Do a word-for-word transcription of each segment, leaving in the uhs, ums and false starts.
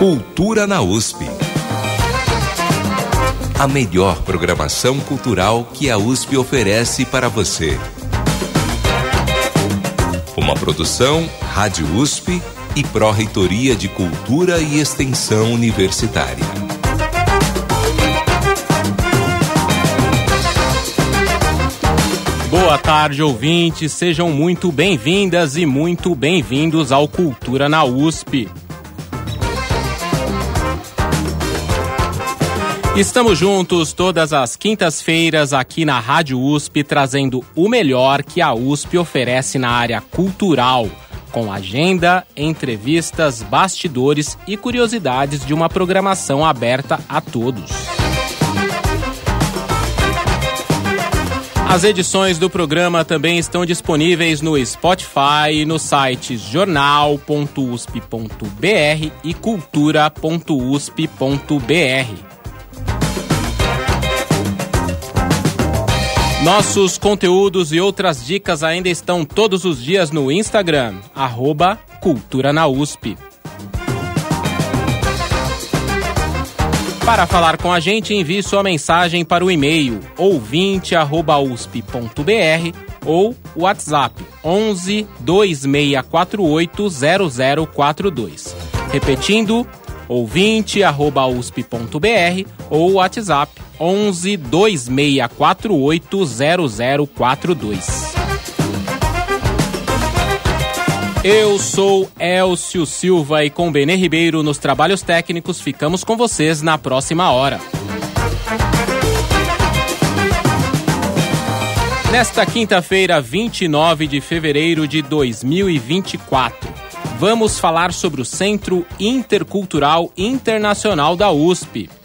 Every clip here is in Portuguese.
Cultura na U S P. A melhor programação cultural que a U S P oferece para você. Uma produção Rádio U S P e Pró-Reitoria de Cultura e Extensão Universitária. Boa tarde, ouvintes. Sejam muito bem-vindas e muito bem-vindos ao Cultura na U S P. Estamos juntos todas as quintas-feiras aqui na Rádio U S P, trazendo o melhor que a U S P oferece na área cultural, com agenda, entrevistas, bastidores e curiosidades de uma programação aberta a todos. As edições do programa também estão disponíveis no Spotify e nos sites jornal ponto u s p ponto b r e cultura ponto u s p ponto b r. Nossos conteúdos e outras dicas ainda estão todos os dias no Instagram, arroba Cultura na U S P. Para falar com a gente, envie sua mensagem para o e-mail ouvinte arroba u s p ponto b r ou WhatsApp onze, dois seis quatro oito, zero zero quatro dois. Repetindo, ouvinte arroba u s p ponto b r ou WhatsApp onze, dois seis quatro oito, zero zero quatro dois. Eu sou Elcio Silva e com Benê Ribeiro nos trabalhos técnicos ficamos com vocês na próxima hora. Nesta quinta-feira, vinte e nove de fevereiro de dois mil e vinte e quatro, vamos falar sobre o Centro Intercultural Internacional da U S P.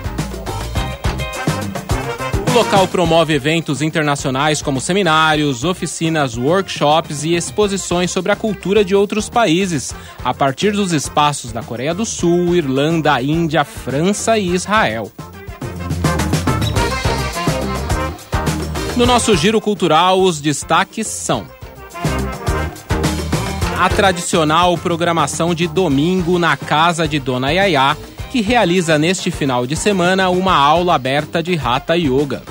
O local promove eventos internacionais como seminários, oficinas, workshops e exposições sobre a cultura de outros países, a partir dos espaços da Coreia do Sul, Irlanda, Índia, França e Israel. No nosso giro cultural, os destaques são: a tradicional programação de domingo na Casa de Dona Yaya, que realiza neste final de semana uma aula aberta de Hatha Yoga.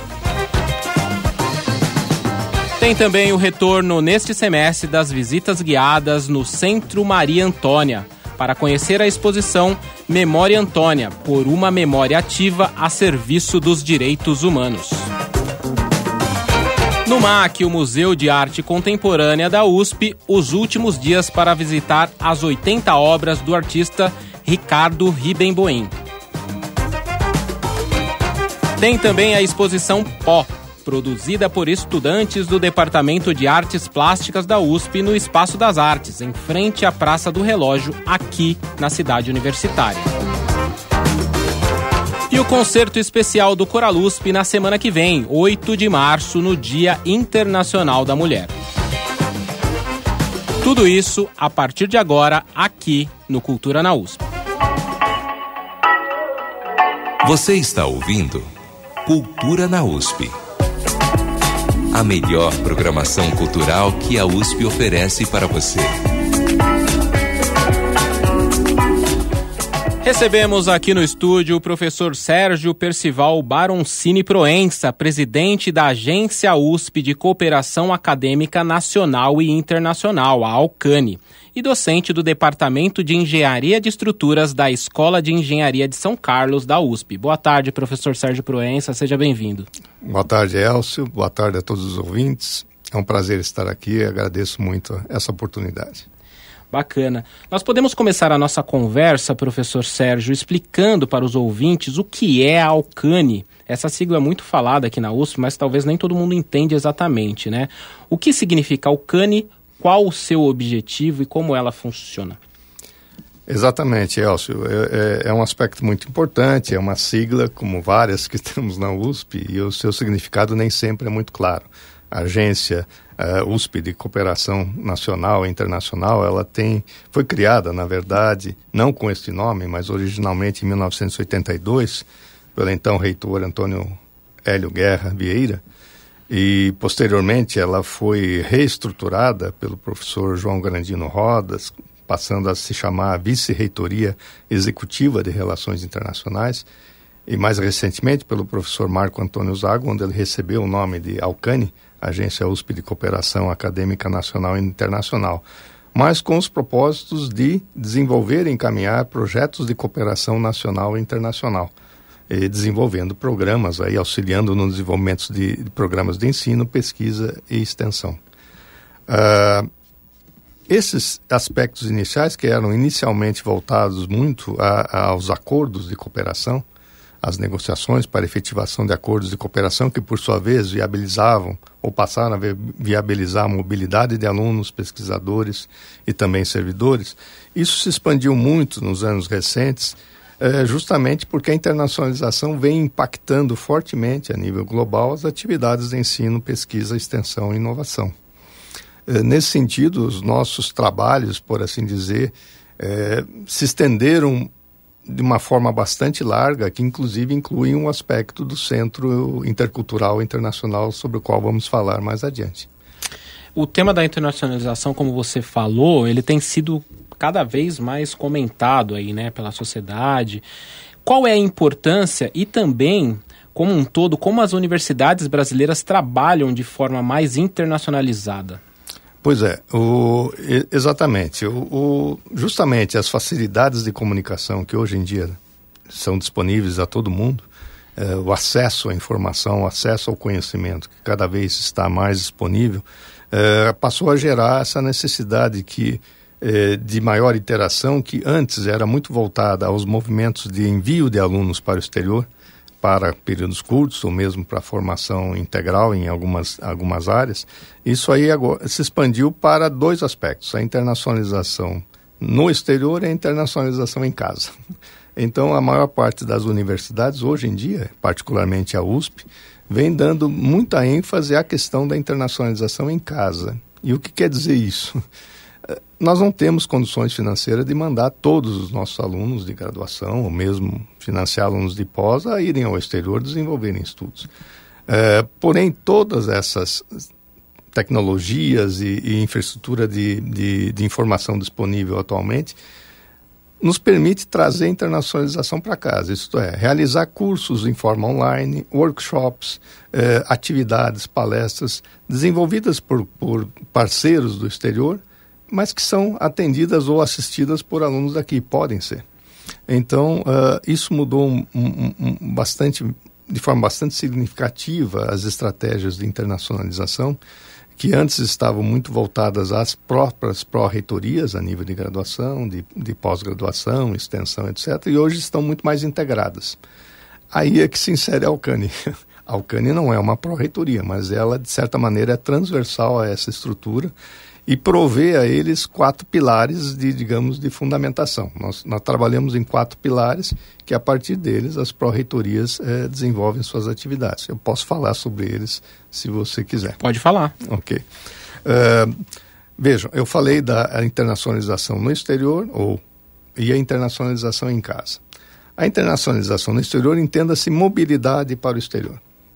Tem também o retorno neste semestre das visitas guiadas no Centro Maria Antônia, para conhecer a exposição Memória Antônia, por uma memória ativa a serviço dos direitos humanos. No M A C, o Museu de Arte Contemporânea da U S P, os últimos dias para visitar as oitenta obras do artista Ricardo Ribemboim. Tem também a exposição Pó, produzida por estudantes do Departamento de Artes Plásticas da U S P no Espaço das Artes, em frente à Praça do Relógio, aqui na cidade universitária. E o concerto especial do Coral U S P na semana que vem, oito de março, no Dia Internacional da Mulher. Tudo isso a partir de agora, aqui no Cultura na U S P. Você está ouvindo Cultura na U S P. A melhor programação cultural que a U S P oferece para você. Recebemos aqui no estúdio o professor Sérgio Percival Baroncini Proença, presidente da Agência U S P de Cooperação Acadêmica Nacional e Internacional, a ALCANE, e docente do Departamento de Engenharia de Estruturas da Escola de Engenharia de São Carlos, da U S P. Boa tarde, professor Sérgio Proença, seja bem-vindo. Boa tarde, Elcio. Boa tarde a todos os ouvintes. É um prazer estar aqui e agradeço muito essa oportunidade. Bacana. Nós podemos começar a nossa conversa, professor Sérgio, explicando para os ouvintes o que é a ALCANE. Essa sigla é muito falada aqui na U S P, mas talvez nem todo mundo entende exatamente, né? O que significa ALCANE, qual o seu objetivo e como ela funciona? Exatamente, Elcio. É, é, é um aspecto muito importante, é uma sigla, como várias que temos na U S P, e o seu significado nem sempre é muito claro. A agência uh, U S P de Cooperação Nacional e Internacional, ela tem, foi criada, na verdade, não com este nome, mas originalmente em mil novecentos e oitenta e dois, pelo então reitor Antônio Hélio Guerra Vieira, e posteriormente ela foi reestruturada pelo professor João Grandino Rodas, passando a se chamar Vice-Reitoria Executiva de Relações Internacionais, e mais recentemente pelo professor Marco Antônio Zago, onde ele recebeu o nome de ALCANI, Agência U S P de Cooperação Acadêmica Nacional e Internacional, mas com os propósitos de desenvolver e encaminhar projetos de cooperação nacional e internacional, e desenvolvendo programas, aí, auxiliando no desenvolvimento de, de programas de ensino, pesquisa e extensão. Uh, esses aspectos iniciais, que eram inicialmente voltados muito a, a, aos acordos de cooperação, as negociações para efetivação de acordos de cooperação que, por sua vez, viabilizavam ou passaram a viabilizar a mobilidade de alunos, pesquisadores e também servidores. Isso se expandiu muito nos anos recentes, eh, justamente porque a internacionalização vem impactando fortemente a nível global as atividades de ensino, pesquisa, extensão e inovação. Eh, nesse sentido, os nossos trabalhos, por assim dizer, eh, se estenderam de uma forma bastante larga, que inclusive inclui um aspecto do Centro Intercultural Internacional, sobre o qual vamos falar mais adiante. O tema da internacionalização, como você falou, ele tem sido cada vez mais comentado aí, né, pela sociedade. Qual é a importância e também, como um todo, como as universidades brasileiras trabalham de forma mais internacionalizada? Pois é, o, exatamente. O, o, justamente as facilidades de comunicação que hoje em dia são disponíveis a todo mundo, é, o acesso à informação, o acesso ao conhecimento, que cada vez está mais disponível, é, passou a gerar essa necessidade que, é, de maior interação, que antes era muito voltada aos movimentos de envio de alunos para o exterior, para períodos curtos ou mesmo para formação integral em algumas, algumas áreas. Isso aí agora se expandiu para dois aspectos, a internacionalização no exterior e a internacionalização em casa. Então, a maior parte das universidades hoje em dia, particularmente a U S P, vem dando muita ênfase à questão da internacionalização em casa. E o que quer dizer isso? Nós não temos condições financeiras de mandar todos os nossos alunos de graduação, ou mesmo financiar alunos de pós, a irem ao exterior desenvolverem estudos. É, porém, todas essas tecnologias e, e infraestrutura de, de, de informação disponível atualmente nos permite trazer internacionalização para casa, isto é, realizar cursos em forma online, workshops, eh, atividades, palestras, desenvolvidas por, por parceiros do exterior, mas que são atendidas ou assistidas por alunos daqui, podem ser. Então, uh, isso mudou um, um, um, bastante, de forma bastante significativa as estratégias de internacionalização, que antes estavam muito voltadas às próprias pró-reitorias a nível de graduação, de, de pós-graduação, extensão, etcétera, e hoje estão muito mais integradas. Aí é que se insere a ALCANI. A ALCANI não é uma pró-reitoria, mas ela, de certa maneira, é transversal a essa estrutura e provê a eles quatro pilares de, digamos, de fundamentação. Nós, nós trabalhamos em quatro pilares que, a partir deles, as pró-reitorias eh, desenvolvem suas atividades. Eu posso falar sobre eles, se você quiser. Pode falar. Ok. Uh, vejam, eu falei da internacionalização no exterior ou, e a internacionalização em casa. A internacionalização no exterior, entenda-se mobilidade para o exterior.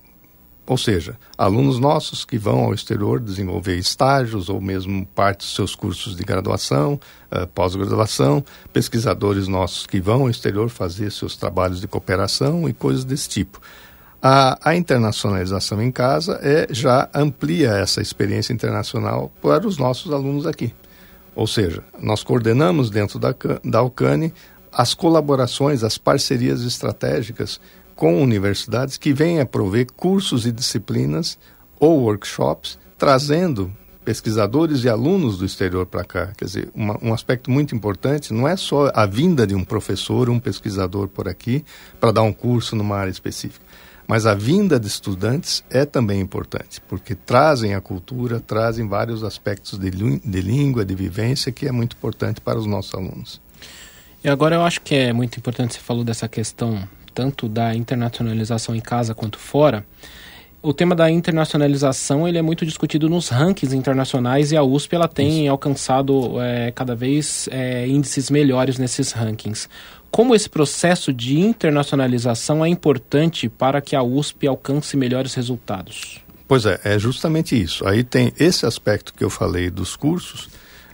Ou seja, alunos nossos que vão ao exterior desenvolver estágios ou mesmo parte dos seus cursos de graduação, uh, pós-graduação, pesquisadores nossos que vão ao exterior fazer seus trabalhos de cooperação e coisas desse tipo. A, a internacionalização em casa é, já amplia essa experiência internacional para os nossos alunos aqui. Ou seja, nós coordenamos dentro da, da ALCANI as colaborações, as parcerias estratégicas com universidades que vêm a prover cursos e disciplinas ou workshops, trazendo pesquisadores e alunos do exterior para cá. Quer dizer, uma, um aspecto muito importante não é só a vinda de um professor, um pesquisador por aqui, para dar um curso numa área específica, mas a vinda de estudantes é também importante, porque trazem a cultura, trazem vários aspectos de, de língua, de vivência, que é muito importante para os nossos alunos. E agora eu acho que é muito importante, você falou dessa questão tanto da internacionalização em casa quanto fora. O tema da internacionalização ele é muito discutido nos rankings internacionais e a U S P ela tem Isso. alcançado é, cada vez é, índices melhores nesses rankings. Como esse processo de internacionalização é importante para que a U S P alcance melhores resultados? Pois é, é justamente isso. Aí tem esse aspecto que eu falei dos cursos,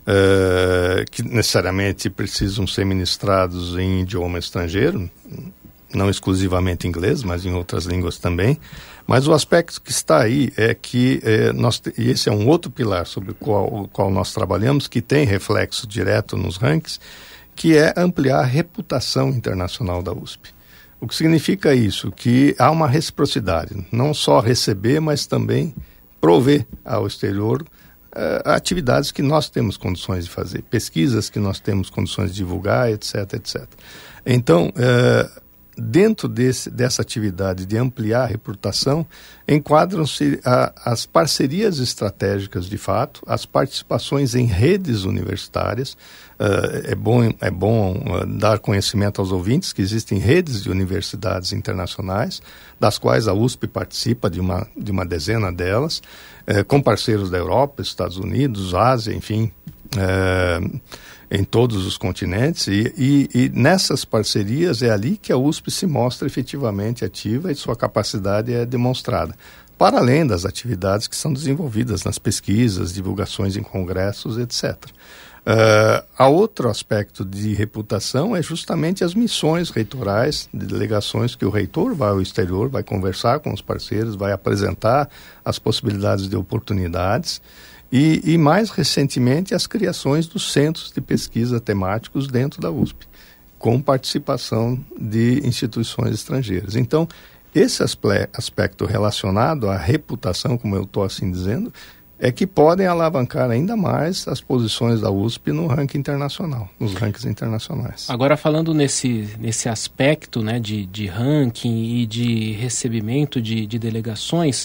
uh, que necessariamente precisam ser ministrados em idioma estrangeiro, não exclusivamente inglês, mas em outras línguas também. Mas o aspecto que está aí é que, eh, nós, e esse é um outro pilar sobre o qual, o qual nós trabalhamos, que tem reflexo direto nos rankings, que é ampliar a reputação internacional da U S P. O que significa isso? Que há uma reciprocidade, não só receber, mas também prover ao exterior uh, atividades que nós temos condições de fazer, pesquisas que nós temos condições de divulgar, etc, etcétera. Então, uh, dentro desse, dessa atividade de ampliar a reputação, enquadram-se a, as parcerias estratégicas de fato, as participações em redes universitárias. Uh, é bom, é bom uh, dar conhecimento aos ouvintes que existem redes de universidades internacionais, das quais a U S P participa de uma, de uma dezena delas, uh, com parceiros da Europa, Estados Unidos, Ásia, enfim, uh, em todos os continentes, e, e, e nessas parcerias é ali que a U S P se mostra efetivamente ativa e sua capacidade é demonstrada, para além das atividades que são desenvolvidas nas pesquisas, divulgações em congressos, etcétera. Uh, a outro aspecto de reputação é justamente as missões reitorais, de delegações que o reitor vai ao exterior, vai conversar com os parceiros, vai apresentar as possibilidades de oportunidades e, e mais recentemente, as criações dos centros de pesquisa temáticos dentro da U S P, com participação de instituições estrangeiras. Então, esse aspecto relacionado à reputação, como eu estou assim dizendo, é que podem alavancar ainda mais as posições da U S P no ranking internacional, nos rankings internacionais. Agora, falando nesse, nesse aspecto, né, de, de ranking e de recebimento de, de delegações,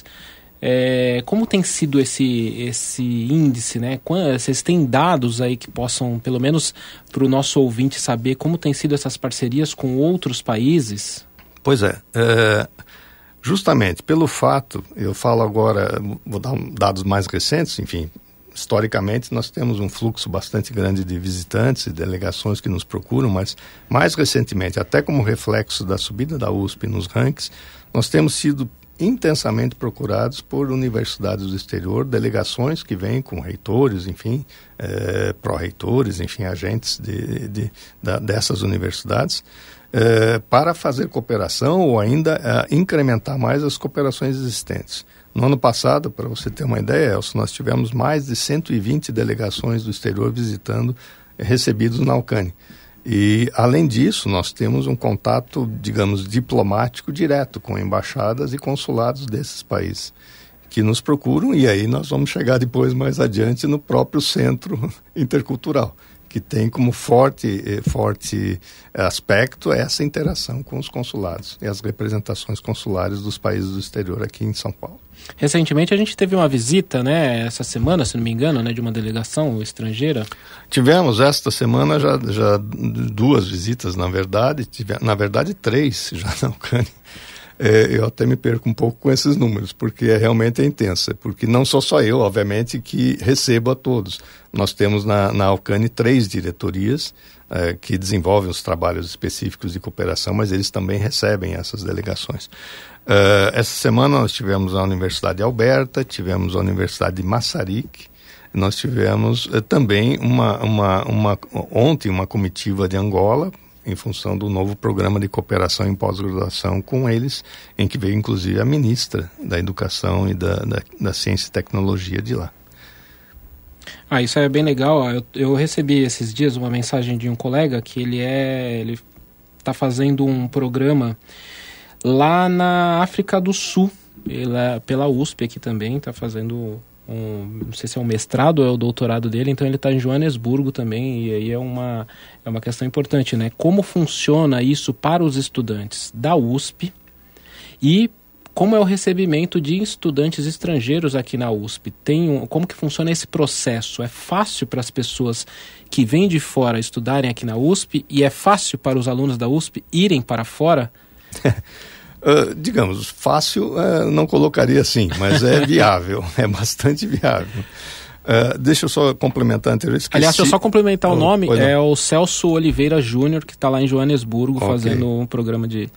é, como tem sido esse, esse índice, né? Quando, vocês têm dados aí que possam, pelo menos para o nosso ouvinte saber como tem sido essas parcerias com outros países? Pois é, é... Justamente pelo fato, eu falo agora, vou dar dados mais recentes, enfim, historicamente nós temos um fluxo bastante grande de visitantes e delegações que nos procuram, mas mais recentemente, até como reflexo da subida da U S P nos rankings, nós temos sido intensamente procurados por universidades do exterior, delegações que vêm com reitores, enfim, é, pró-reitores, enfim, agentes de, de, da, dessas universidades, É, para fazer cooperação ou ainda é, incrementar mais as cooperações existentes. No ano passado, para você ter uma ideia, Elcio, nós tivemos mais de cento e vinte delegações do exterior visitando, é, recebidos na Alcane. E, além disso, nós temos um contato, digamos, diplomático direto com embaixadas e consulados desses países que nos procuram, e aí nós vamos chegar depois, mais adiante, no próprio centro intercultural, que tem como forte, forte aspecto essa interação com os consulados e as representações consulares dos países do exterior aqui em São Paulo. Recentemente a gente teve uma visita, né, essa semana, se não me engano, né, de uma delegação estrangeira. Tivemos esta semana já, já duas visitas, na verdade, tive, na verdade três já na Alcane. É, eu até me perco um pouco com esses números, porque é realmente é intensa, porque não sou só eu, obviamente, que recebo a todos. Nós temos na, na Alcane três diretorias é, que desenvolvem os trabalhos específicos de cooperação, mas eles também recebem essas delegações. Uh, essa semana nós tivemos a Universidade de Alberta, tivemos a Universidade de Massarique, nós tivemos uh, também uma, uma, uma, ontem uma comitiva de Angola, em função do novo programa de cooperação em pós-graduação com eles, em que veio inclusive a ministra da Educação e da, da, da Ciência e Tecnologia de lá. Ah, isso é bem legal. Eu, eu recebi esses dias uma mensagem de um colega que ele é, ele está fazendo um programa lá na África do Sul, pela, pela U S P aqui também, está fazendo um, não sei se é um mestrado ou é o doutorado dele, então ele está em Joanesburgo também, e aí é uma, é uma questão importante, né? Como funciona isso para os estudantes da U S P e como é o recebimento de estudantes estrangeiros aqui na U S P? Tem um, como que funciona esse processo? É fácil para as pessoas que vêm de fora estudarem aqui na U S P e é fácil para os alunos da U S P irem para fora? Uh, digamos, fácil uh, não colocaria assim, mas é viável, é bastante viável. Uh, deixa eu só complementar anteriormente. Aliás, deixa eu só complementar oh, o nome, é o Celso Oliveira Júnior, que está lá em Joanesburgo, okay, fazendo um programa de,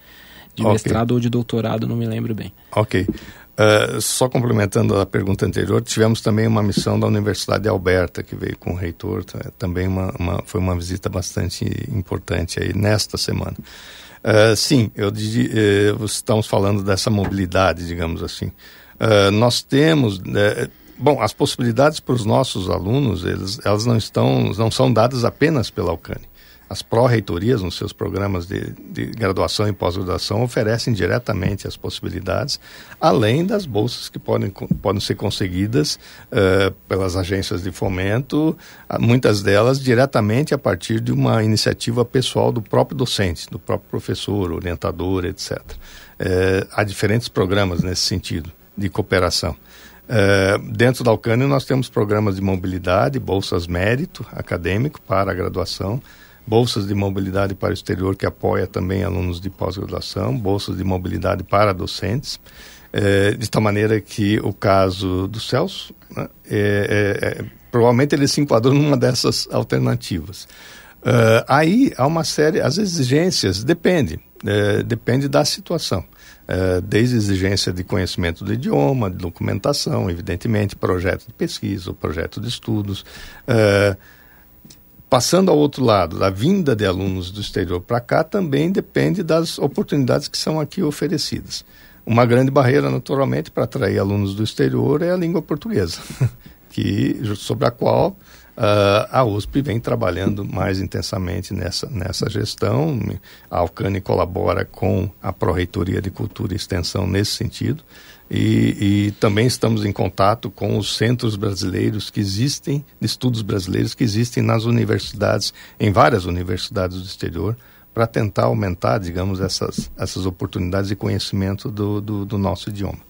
de okay. mestrado ou de doutorado, não me lembro bem. Ok. Uh, só complementando a pergunta anterior, tivemos também uma missão da Universidade de Alberta, que veio com o reitor, também uma, uma, foi uma visita bastante importante aí nesta semana. Uh, sim, eu, uh, estamos falando dessa mobilidade, digamos assim. Uh, nós temos, uh, bom, as possibilidades para os nossos alunos, eles, elas não, estão, não são dadas apenas pela Alcâni. As pró-reitorias, nos seus programas de, de graduação e pós-graduação, oferecem diretamente as possibilidades, além das bolsas que podem, podem ser conseguidas uh, pelas agências de fomento, muitas delas diretamente a partir de uma iniciativa pessoal do próprio docente, do próprio professor, orientador, etcétera. Uh, há diferentes programas nesse sentido, de cooperação. Uh, dentro da Alcâni nós temos programas de mobilidade, bolsas mérito acadêmico para a graduação, bolsas de mobilidade para o exterior que apoia também alunos de pós-graduação, bolsas de mobilidade para docentes, é, de tal maneira que o caso do Celso, né, é, é, provavelmente ele se enquadrou numa dessas alternativas. Uh, aí há uma série, as exigências, depende, é, depende da situação. Uh, desde exigência de conhecimento do idioma, de documentação, evidentemente, projeto de pesquisa, projeto de estudos, uh, passando ao outro lado, da vinda de alunos do exterior para cá, também depende das oportunidades que são aqui oferecidas. Uma grande barreira, naturalmente, para atrair alunos do exterior é a língua portuguesa, que, sobre a qual uh, a U S P vem trabalhando mais intensamente nessa, nessa gestão. A Alcâni colabora com a Pró-Reitoria de Cultura e Extensão nesse sentido. E, e também estamos em contato com os centros brasileiros que existem, de estudos brasileiros que existem nas universidades, em várias universidades do exterior, para tentar aumentar, digamos, essas, essas oportunidades de conhecimento do, do, do nosso idioma.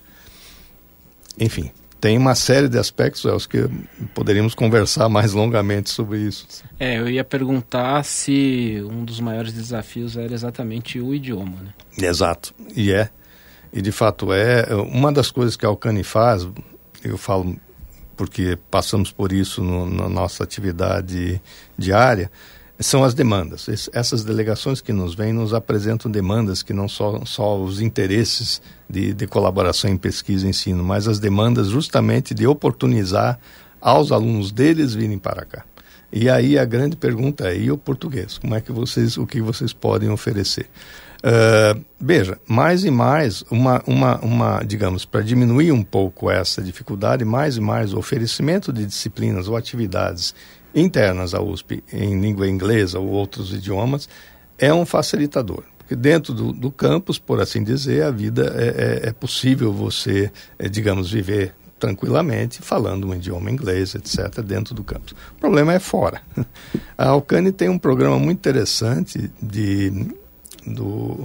Enfim, tem uma série de aspectos, Elcio, que poderíamos conversar mais longamente sobre isso. É, eu ia perguntar se um dos maiores desafios era exatamente o idioma, né? Exato, e é. E, de fato, é uma das coisas que a Alcâni faz, eu falo porque passamos por isso no, na nossa atividade diária, são as demandas. Es, essas delegações que nos vêm nos apresentam demandas que não só, só os interesses de, de colaboração em pesquisa e ensino, mas as demandas justamente de oportunizar aos alunos deles virem para cá. E aí a grande pergunta é, e o português? Como é que vocês, o que vocês podem oferecer? Uh, veja, mais e mais, uma, uma, uma, digamos, para diminuir um pouco essa dificuldade, mais e mais o oferecimento de disciplinas ou atividades internas à U S P em língua inglesa ou outros idiomas é um facilitador. Porque dentro do, do campus, por assim dizer, a vida é, é, é possível você, é, digamos, viver tranquilamente falando um idioma inglês, etcétera, dentro do campus. O problema é fora. A Alcâni tem um programa muito interessante de... do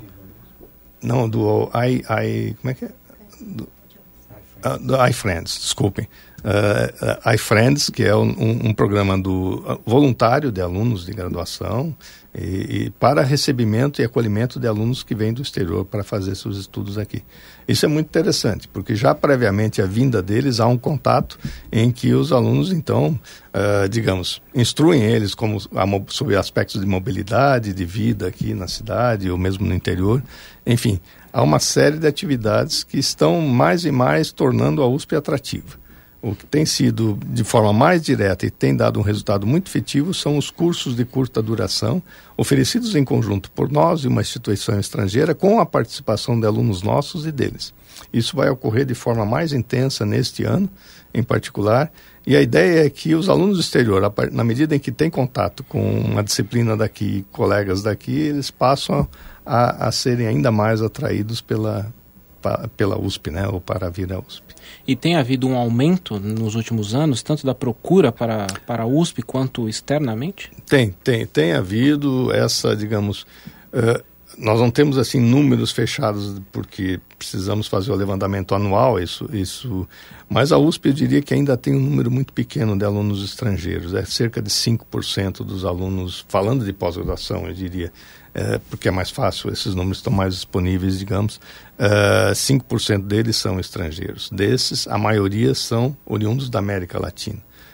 não do i, I como é que é do, uh, do iFriends, desculpem, uh, uh, iFriends, que é um, um programa do uh, voluntário de alunos de graduação e, e para recebimento e acolhimento de alunos que vêm do exterior para fazer seus estudos aqui. Isso é muito interessante, porque já previamente à vinda deles há um contato em que os alunos, então, uh, digamos, instruem eles como, sobre aspectos de mobilidade, de vida aqui na cidade ou mesmo no interior. Enfim, há uma série de atividades que estão mais e mais tornando a U S P atrativa. O que tem sido de forma mais direta e tem dado um resultado muito efetivo são os cursos de curta duração, oferecidos em conjunto por nós e uma instituição estrangeira, com a participação de alunos nossos e deles. Isso vai ocorrer de forma mais intensa neste ano, em particular, e a ideia é que os alunos do exterior, na medida em que têm contato com uma disciplina daqui, colegas daqui, eles passam a, a serem ainda mais atraídos pela, pela U S P, né, ou para vir à U S P. E tem havido um aumento nos últimos anos, tanto da procura para, para a U S P quanto externamente? Tem, tem, tem havido essa, digamos, uh, nós não temos assim números fechados porque precisamos fazer o levantamento anual, isso, isso, mas a U S P eu diria que ainda tem um número muito pequeno de alunos estrangeiros, é cerca de cinco por cento dos alunos, falando de pós-graduação, eu diria, é, porque é mais fácil, esses números estão mais disponíveis, digamos, uh, cinco por cento deles são estrangeiros. Desses, a maioria são oriundos da América Latina.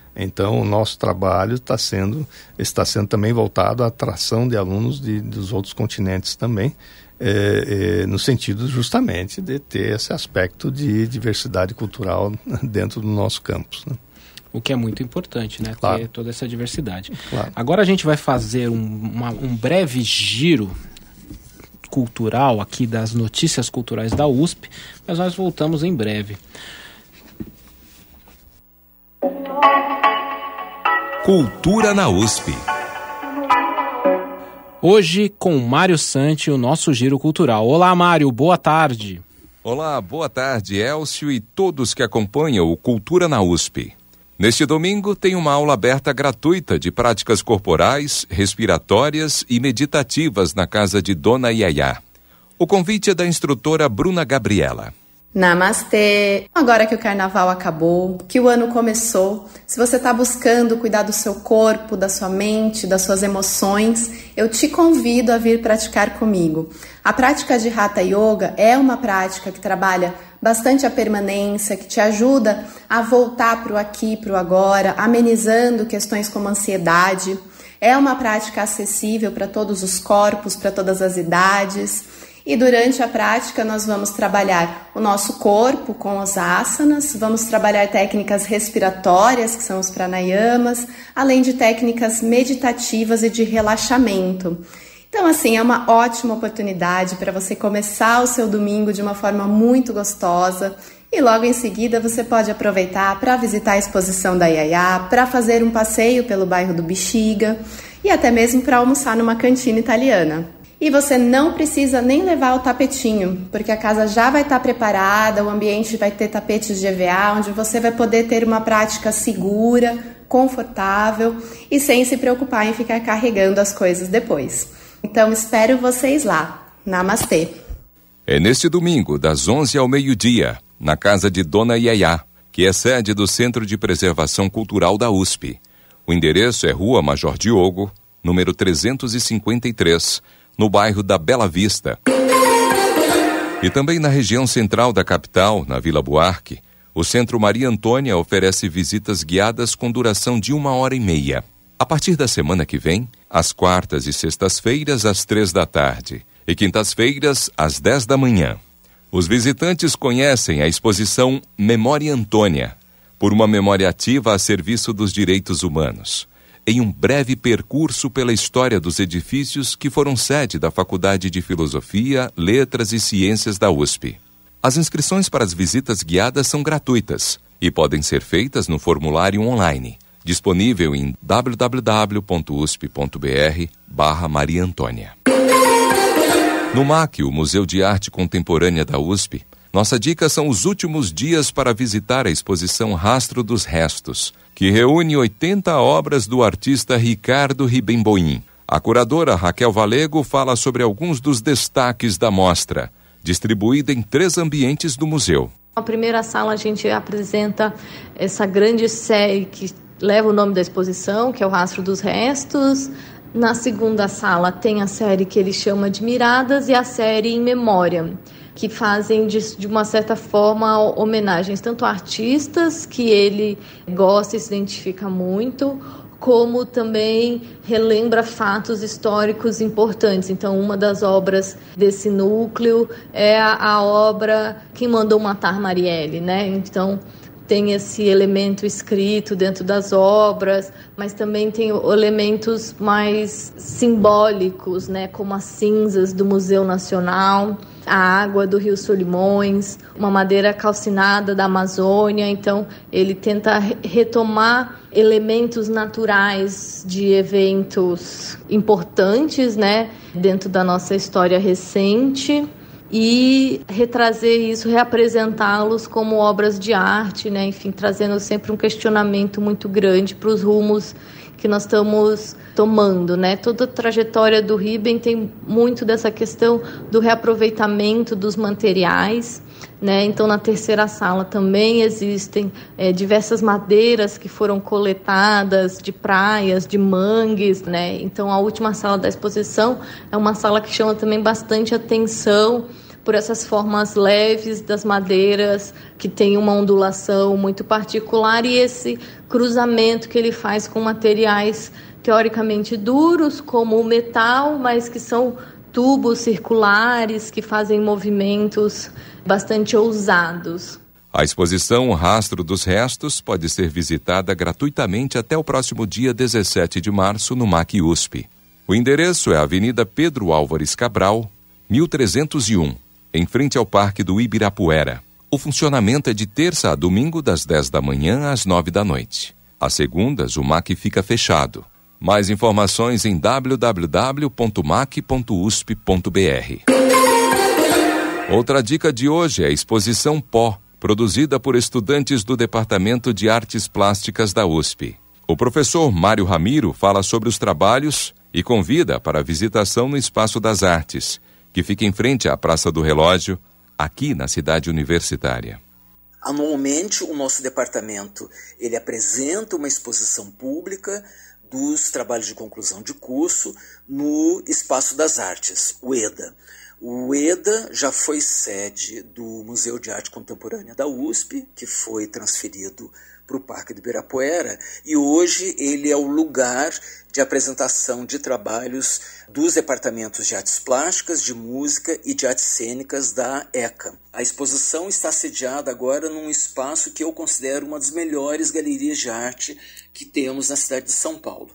Então, o nosso trabalho está sendo, está sendo também voltado à atração de alunos de, dos outros continentes também, é, é, no sentido justamente de ter esse aspecto de diversidade cultural dentro do nosso campus, né? O que é muito importante, né? Claro. Ter toda essa diversidade. Claro. Agora a gente vai fazer um, uma, um breve giro cultural aqui das notícias culturais da U S P, mas nós voltamos em breve. Cultura na U S P. Hoje com Mário Santi, o nosso giro cultural. Olá, Mário, boa tarde. Olá, boa tarde, Elcio e todos que acompanham o Cultura na U S P. Neste domingo tem uma aula aberta gratuita de práticas corporais, respiratórias e meditativas na casa de Dona Yayá. O convite é da instrutora Bruna Gabriela. Namastê! Agora que o carnaval acabou, que o ano começou, se você está buscando cuidar do seu corpo, da sua mente, das suas emoções, eu te convido a vir praticar comigo. A prática de Hatha Yoga é uma prática que trabalha bastante a permanência, que te ajuda a voltar para o aqui, para o agora, amenizando questões como ansiedade. É uma prática acessível para todos os corpos, para todas as idades. E durante a prática nós vamos trabalhar o nosso corpo com os asanas, vamos trabalhar técnicas respiratórias, que são os pranayamas, além de técnicas meditativas e de relaxamento. Então, assim, é uma ótima oportunidade para você começar o seu domingo de uma forma muito gostosa e logo em seguida você pode aproveitar para visitar a exposição da Yayá, para fazer um passeio pelo bairro do Bexiga e até mesmo para almoçar numa cantina italiana. E você não precisa nem levar o tapetinho, porque a casa já vai estar preparada, o ambiente vai ter tapetes de E V A, onde você vai poder ter uma prática segura, confortável e sem se preocupar em ficar carregando as coisas depois. Então espero vocês lá. Namastê! É neste domingo, das onze ao meio-dia, na casa de Dona Yayá, que é sede do Centro de Preservação Cultural da U S P. O endereço é Rua Major Diogo, número trezentos e cinquenta e três, no bairro da Bela Vista. E também na região central da capital, na Vila Buarque, o Centro Maria Antônia oferece visitas guiadas com duração de uma hora e meia. A partir da semana que vem, às quartas e sextas-feiras, às três da tarde, e quintas-feiras, às dez da manhã. Os visitantes conhecem a exposição Memória Antônia, por uma memória ativa a serviço dos direitos humanos, em um breve percurso pela história dos edifícios que foram sede da Faculdade de Filosofia, Letras e Ciências da U S P. As inscrições para as visitas guiadas são gratuitas e podem ser feitas no formulário online, disponível em w w w ponto u s p ponto b r barra Maria Antônia. No M A C, o Museu de Arte Contemporânea da U S P, nossa dica são os últimos dias para visitar a exposição Rastro dos Restos, que reúne oitenta obras do artista Ricardo Ribemboim. A curadora Raquel Valego fala sobre alguns dos destaques da mostra, distribuída em três ambientes do museu. Na primeira sala a gente apresenta essa grande série que leva o nome da exposição, que é o Rastro dos Restos. Na segunda sala tem a série que ele chama de Miradas e a série Em Memória, que fazem de, de uma certa forma homenagens tanto a artistas que ele gosta e se identifica muito, como também relembra fatos históricos importantes. Então, uma das obras desse núcleo é a, a obra Quem Mandou Matar Marielle, né? Então, tem esse elemento escrito dentro das obras, mas também tem elementos mais simbólicos, né, como as cinzas do Museu Nacional, a água do Rio Solimões, uma madeira calcinada da Amazônia. Então, ele tenta retomar elementos naturais de eventos importantes, né, dentro da nossa história recente, e retrazer isso, reapresentá-los como obras de arte, né? Enfim, trazendo sempre um questionamento muito grande para os rumos que nós estamos tomando, né? Toda a trajetória do Ribem tem muito dessa questão do reaproveitamento dos materiais, né? Então, na terceira sala também existem é, diversas madeiras que foram coletadas de praias, de mangues, né? Então, a última sala da exposição é uma sala que chama também bastante atenção, por essas formas leves das madeiras, que tem uma ondulação muito particular, e esse cruzamento que ele faz com materiais teoricamente duros, como o metal, mas que são tubos circulares que fazem movimentos bastante ousados. A exposição Rastro dos Restos pode ser visitada gratuitamente até o próximo dia dezessete de março no M A C U S P. O endereço é a Avenida Pedro Álvares Cabral, mil trezentos e um, em frente ao Parque do Ibirapuera. O funcionamento é de terça a domingo, das dez da manhã às nove da noite. Às segundas, o M A C fica fechado. Mais informações em w w w ponto mac ponto u s p ponto b r. Outra dica de hoje é a exposição Pó, produzida por estudantes do Departamento de Artes Plásticas da U S P. O professor Mário Ramiro fala sobre os trabalhos e convida para a visitação no Espaço das Artes, que fica em frente à Praça do Relógio, aqui na cidade universitária. Anualmente, o nosso departamento ele apresenta uma exposição pública dos trabalhos de conclusão de curso no Espaço das Artes, o EDA. O EDA já foi sede do Museu de Arte Contemporânea da U S P, que foi transferido para o Parque do Ibirapuera, e hoje ele é o lugar de apresentação de trabalhos dos departamentos de artes plásticas, de música e de artes cênicas da ECA. A exposição está sediada agora num espaço que eu considero uma das melhores galerias de arte que temos na cidade de São Paulo.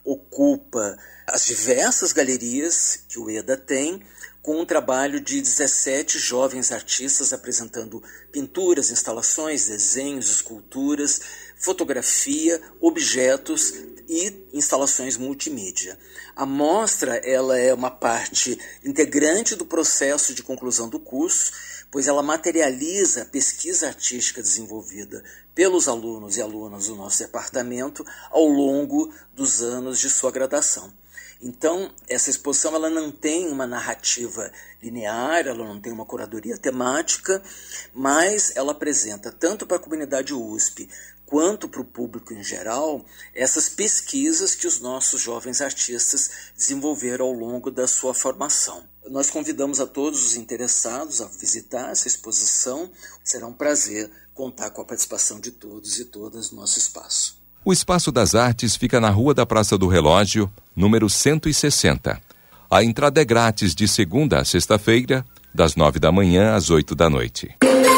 Ocupa as diversas galerias que o EDA tem, com um trabalho de dezessete jovens artistas apresentando pinturas, instalações, desenhos, esculturas, fotografia, objetos e instalações multimídia. A mostra ela é uma parte integrante do processo de conclusão do curso, pois ela materializa a pesquisa artística desenvolvida pelos alunos e alunas do nosso departamento ao longo dos anos de sua graduação. Então, essa exposição ela não tem uma narrativa linear, ela não tem uma curadoria temática, mas ela apresenta tanto para a comunidade U S P quanto para o público em geral essas pesquisas que os nossos jovens artistas desenvolveram ao longo da sua formação. Nós convidamos a todos os interessados a visitar essa exposição. Será um prazer contar com a participação de todos e todas no nosso espaço. O Espaço das Artes fica na Rua da Praça do Relógio, número cento e sessenta. A entrada é grátis de segunda a sexta-feira, das nove da manhã às oito da noite.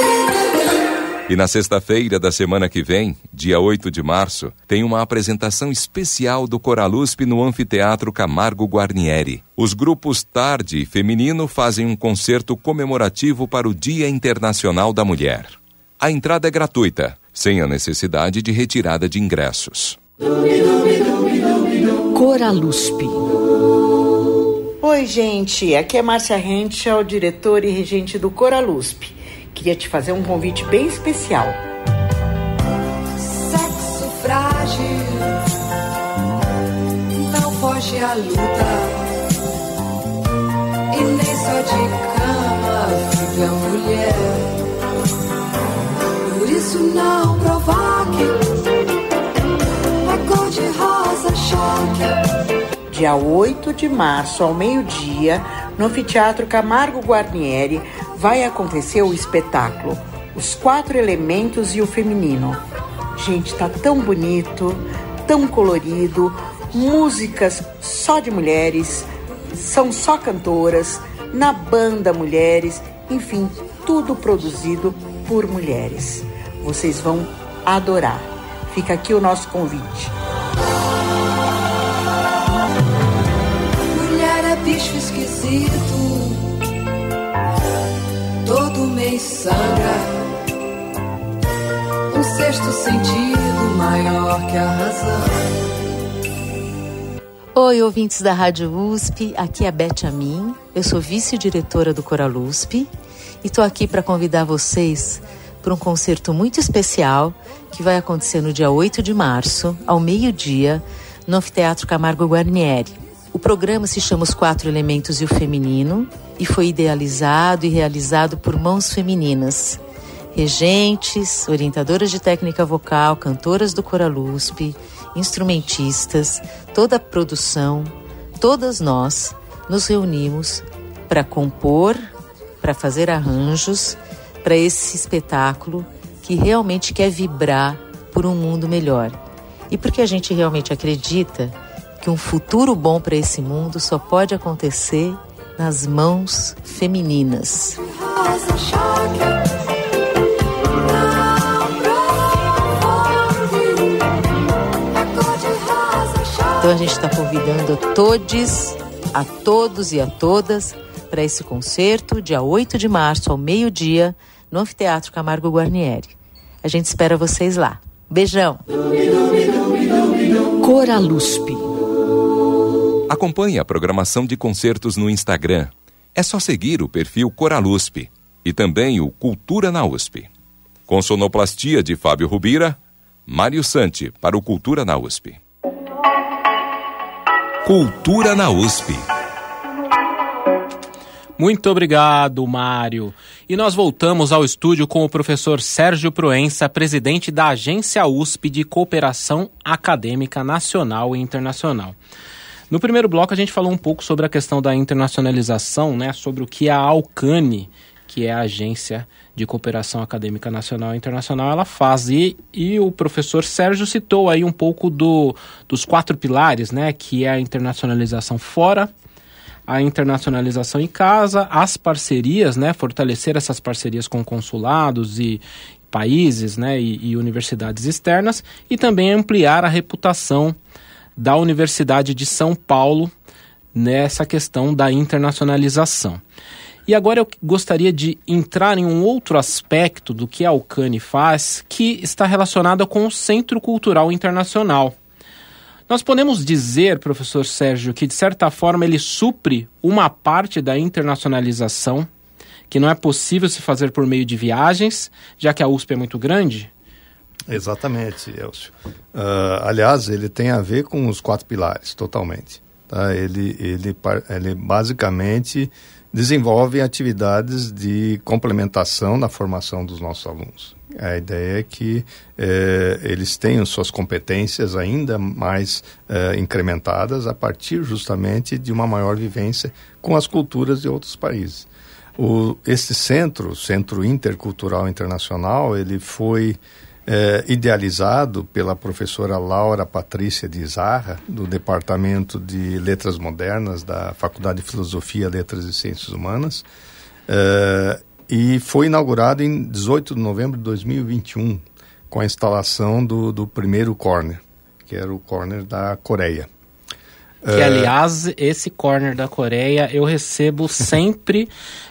E na sexta-feira da semana que vem, dia oito de março, tem uma apresentação especial do Coralusp no Anfiteatro Camargo Guarnieri. Os grupos Tarde e Feminino fazem um concerto comemorativo para o Dia Internacional da Mulher. A entrada é gratuita, sem a necessidade de retirada de ingressos. Coralusp. Oi, gente. Aqui é Márcia Henschel, diretora e regente do Coralusp. Queria te fazer um convite bem especial. Sexo frágil, não foge à luta, e nem só de cama vive a mulher. Por isso não provoque a cor de rosa choque. Dia oito de março, ao meio-dia, no Anfiteatro Camargo Guarnieri, vai acontecer o espetáculo Os Quatro Elementos e o Feminino. Gente, tá tão bonito, tão colorido, músicas só de mulheres, são só cantoras, na banda mulheres, enfim, tudo produzido por mulheres. Vocês vão adorar. Fica aqui o nosso convite. Mulher é bicho esquisito, todo mês sangra, um sexto sentido maior que a razão. Oi, ouvintes da Rádio U S P, aqui é a Beth Amin, eu sou vice-diretora do Coralusp e estou aqui para convidar vocês para um concerto muito especial que vai acontecer no dia oito de março, ao meio-dia, no Anfiteatro Camargo Guarnieri. O programa se chama Os Quatro Elementos e o Feminino e foi idealizado e realizado por mãos femininas, regentes, orientadoras de técnica vocal, cantoras do Coralusp, instrumentistas, toda a produção, todas nós nos reunimos para compor, para fazer arranjos para esse espetáculo que realmente quer vibrar por um mundo melhor. E porque a gente realmente acredita que um futuro bom para esse mundo só pode acontecer nas mãos femininas. Então a gente está convidando a todos, a todos e a todas para esse concerto, dia oito de março, ao meio-dia, no Anfiteatro Camargo Guarnieri. A gente espera vocês lá. Beijão! Coraluspe. Acompanhe a programação de concertos no Instagram. É só seguir o perfil Coraluspe e também o Cultura na U S P. Com sonoplastia de Fábio Rubira, Mário Santi para o Cultura na U S P. Cultura na U S P. Muito obrigado, Mário. E nós voltamos ao estúdio com o professor Sérgio Proença, presidente da Agência U S P de Cooperação Acadêmica Nacional e Internacional. No primeiro bloco a gente falou um pouco sobre a questão da internacionalização, né, sobre o que a ALCANE, que é a Agência de Cooperação Acadêmica Nacional e Internacional, ela faz. E, e o professor Sérgio citou aí um pouco do, dos quatro pilares, né, que é a internacionalização fora, a internacionalização em casa, as parcerias, né, fortalecer essas parcerias com consulados e países, né, e, e universidades externas, e também ampliar a reputação da Universidade de São Paulo nessa questão da internacionalização. E agora eu gostaria de entrar em um outro aspecto do que a ALCANE faz, que está relacionado com o Centro Cultural Internacional. Nós podemos dizer, professor Sérgio, que de certa forma ele supre uma parte da internacionalização, que não é possível se fazer por meio de viagens, já que a U S P é muito grande? Exatamente, Elcio. Uh, aliás, ele tem a ver com os quatro pilares, totalmente. Tá? Ele, ele, ele basicamente desenvolve atividades de complementação na formação dos nossos alunos. A ideia é que eh, eles tenham suas competências ainda mais eh, incrementadas a partir justamente de uma maior vivência com as culturas de outros países. O, esse centro, o Centro Intercultural Internacional, ele foi eh, idealizado pela professora Laura Patrícia de Izarra, do Departamento de Letras Modernas da Faculdade de Filosofia, Letras e Ciências Humanas, eh, e foi inaugurado em dezoito de novembro de dois mil e vinte e um, com a instalação do, do primeiro corner, que era o corner da Coreia. Que, uh... aliás, esse corner da Coreia, eu recebo sempre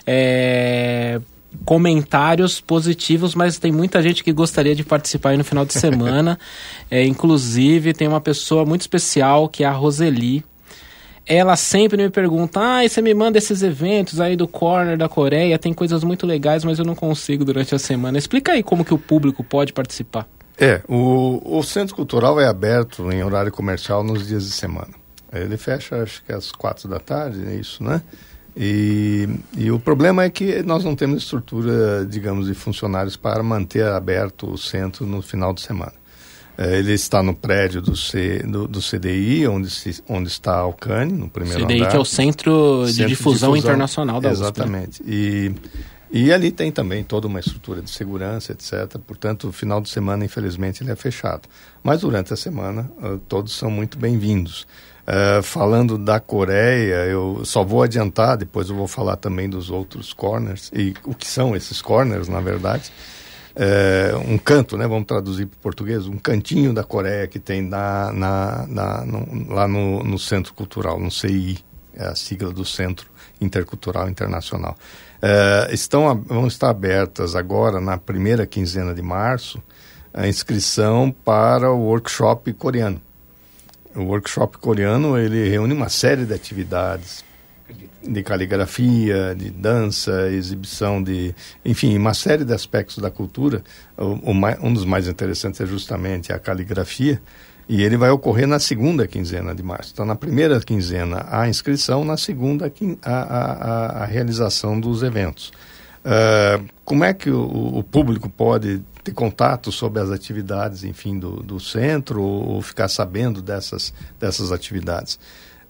é, comentários positivos, mas tem muita gente que gostaria de participar aí no final de semana. é, inclusive, tem uma pessoa muito especial, que é a Roseli. Ela sempre me pergunta, ah, você me manda esses eventos aí do Corner da Coreia, tem coisas muito legais, mas eu não consigo durante a semana. Explica aí como que o público pode participar. É, o, o Centro Cultural é aberto em horário comercial nos dias de semana. Ele fecha, acho que às quatro da tarde, é isso, né? E, e o problema é que nós não temos estrutura, digamos, de funcionários para manter aberto o centro no final de semana. Ele está no prédio do, C, do, do C D I, onde, se, onde está a ALCANE, no primeiro andar. C D I, que é o Centro de, Centro de Difusão Internacional da U S P. Exatamente. E, e ali tem também toda uma estrutura de segurança, etcétera. Portanto, o final de semana, infelizmente, ele é fechado. Mas durante a semana, uh, todos são muito bem-vindos. Uh, falando da Coreia, eu só vou adiantar, depois eu vou falar também dos outros corners, e o que são esses corners, na verdade. É, um canto, né, vamos traduzir para o português, um cantinho da Coreia que tem na, na, na, no, lá no, no Centro Cultural, no C I, é a sigla do Centro Intercultural Internacional. É, estão, vão estar abertas agora, na primeira quinzena de março, a inscrição para o workshop coreano. O workshop coreano, ele reúne uma série de atividades de caligrafia, de dança, exibição de... Enfim, uma série de aspectos da cultura. O, o mais, um dos mais interessantes é justamente a caligrafia, e ele vai ocorrer na segunda quinzena de março. Então, na primeira quinzena, a inscrição, na segunda, a, a, a realização dos eventos. Uh, como é que o, o público pode ter contato sobre as atividades, enfim, do, do centro, ou, ou ficar sabendo dessas, dessas atividades?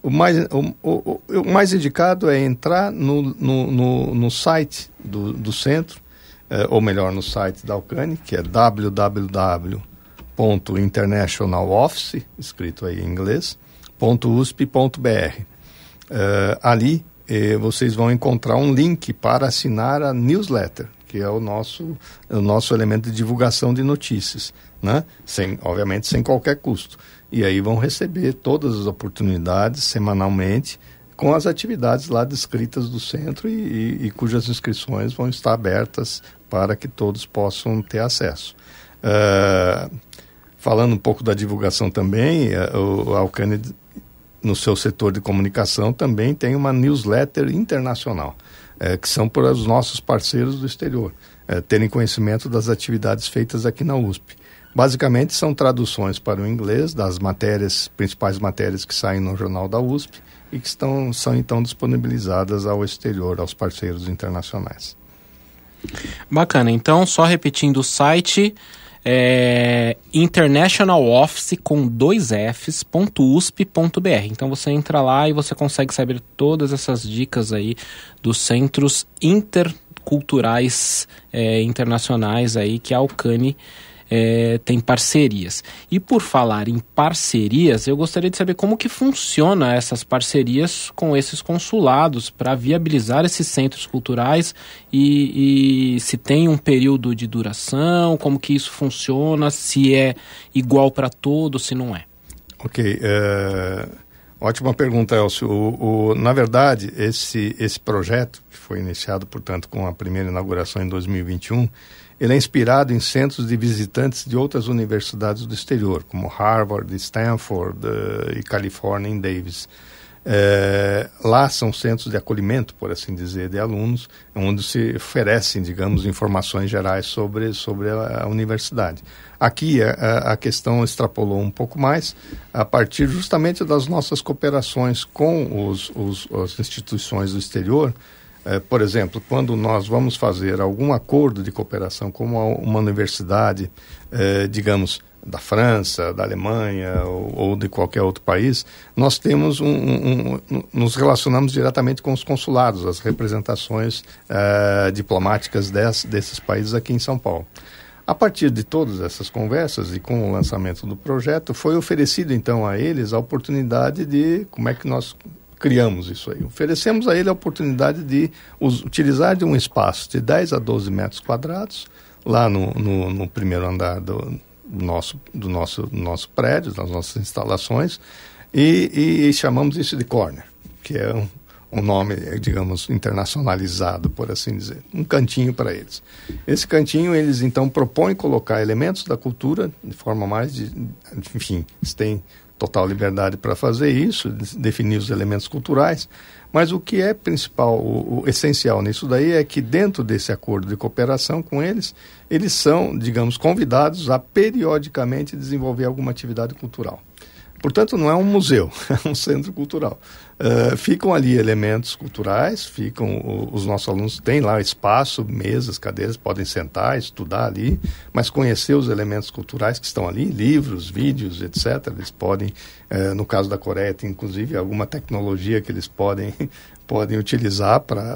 o, mais, o, o, o mais indicado é entrar no, no, no, no site do, do centro, eh, ou melhor, no site da Alcane, que é w w w ponto international office, escrito aí em inglês, ponto u s p ponto b r. Uh, ali eh, vocês vão encontrar um link para assinar a newsletter, que é o nosso, o nosso elemento de divulgação de notícias, né? Sem, obviamente sem qualquer custo. E aí vão receber todas as oportunidades semanalmente com as atividades lá descritas do centro e, e, e cujas inscrições vão estar abertas para que todos possam ter acesso. Uh, falando um pouco da divulgação também, o Alcane, no seu setor de comunicação, também tem uma newsletter internacional, é, que são para os nossos parceiros do exterior, é, terem conhecimento das atividades feitas aqui na U S P. Basicamente, são traduções para o inglês das matérias, principais matérias que saem no jornal da U S P e que estão, são então disponibilizadas ao exterior, aos parceiros internacionais. Bacana. Então, só repetindo o site... É International Office com dois Fs, ponto u s p ponto b r. Então você entra lá e você consegue saber todas essas dicas aí dos centros interculturais é, internacionais aí que a Alcane é, tem parcerias. E por falar em parcerias, eu gostaria de saber como que funciona essas parcerias com esses consulados para viabilizar esses centros culturais e, e se tem um período de duração, como que isso funciona, se é igual para todos, se não é. Ok, uh, ótima pergunta, Elcio. O, o, na verdade, esse, esse projeto, que foi iniciado, portanto, com a primeira inauguração em dois mil e vinte e um, ele é inspirado em centros de visitantes de outras universidades do exterior, como Harvard, Stanford uh, e Califórnia em Davis. É, lá são centros de acolhimento, por assim dizer, de alunos, onde se oferecem, digamos, informações gerais sobre, sobre a, a universidade. Aqui a, a questão extrapolou um pouco mais, a partir justamente das nossas cooperações com os, os, as instituições do exterior. É, por exemplo, quando nós vamos fazer algum acordo de cooperação com uma, uma universidade, é, digamos, da França, da Alemanha ou, ou de qualquer outro país, nós temos um, um, um, nos relacionamos diretamente com os consulados, as representações é, diplomáticas des, desses países aqui em São Paulo. A partir de todas essas conversas e com o lançamento do projeto, foi oferecido então a eles a oportunidade de, como é que nós criamos isso aí? Oferecemos a ele a oportunidade de us, utilizar de um espaço de dez a doze metros quadrados, lá no, no, no primeiro andar do nosso, do nosso, nosso prédio, das nossas instalações, e, e chamamos isso de corner, que é um, um nome, digamos, internacionalizado, por assim dizer, um cantinho para eles. Esse cantinho, eles então propõem colocar elementos da cultura de forma mais, de, enfim, eles têm total liberdade para fazer isso, definir os elementos culturais, mas o que é principal, o, o essencial nisso daí é que dentro desse acordo de cooperação com eles, eles são, digamos, convidados a periodicamente desenvolver alguma atividade cultural. Portanto, não é um museu, é um centro cultural. Uh, ficam ali elementos culturais, ficam, o, os nossos alunos têm lá espaço, mesas, cadeiras, podem sentar, estudar ali, mas conhecer os elementos culturais que estão ali, livros, vídeos, etcétera. Eles podem, uh, no caso da Coreia, tem inclusive alguma tecnologia que eles podem, podem utilizar para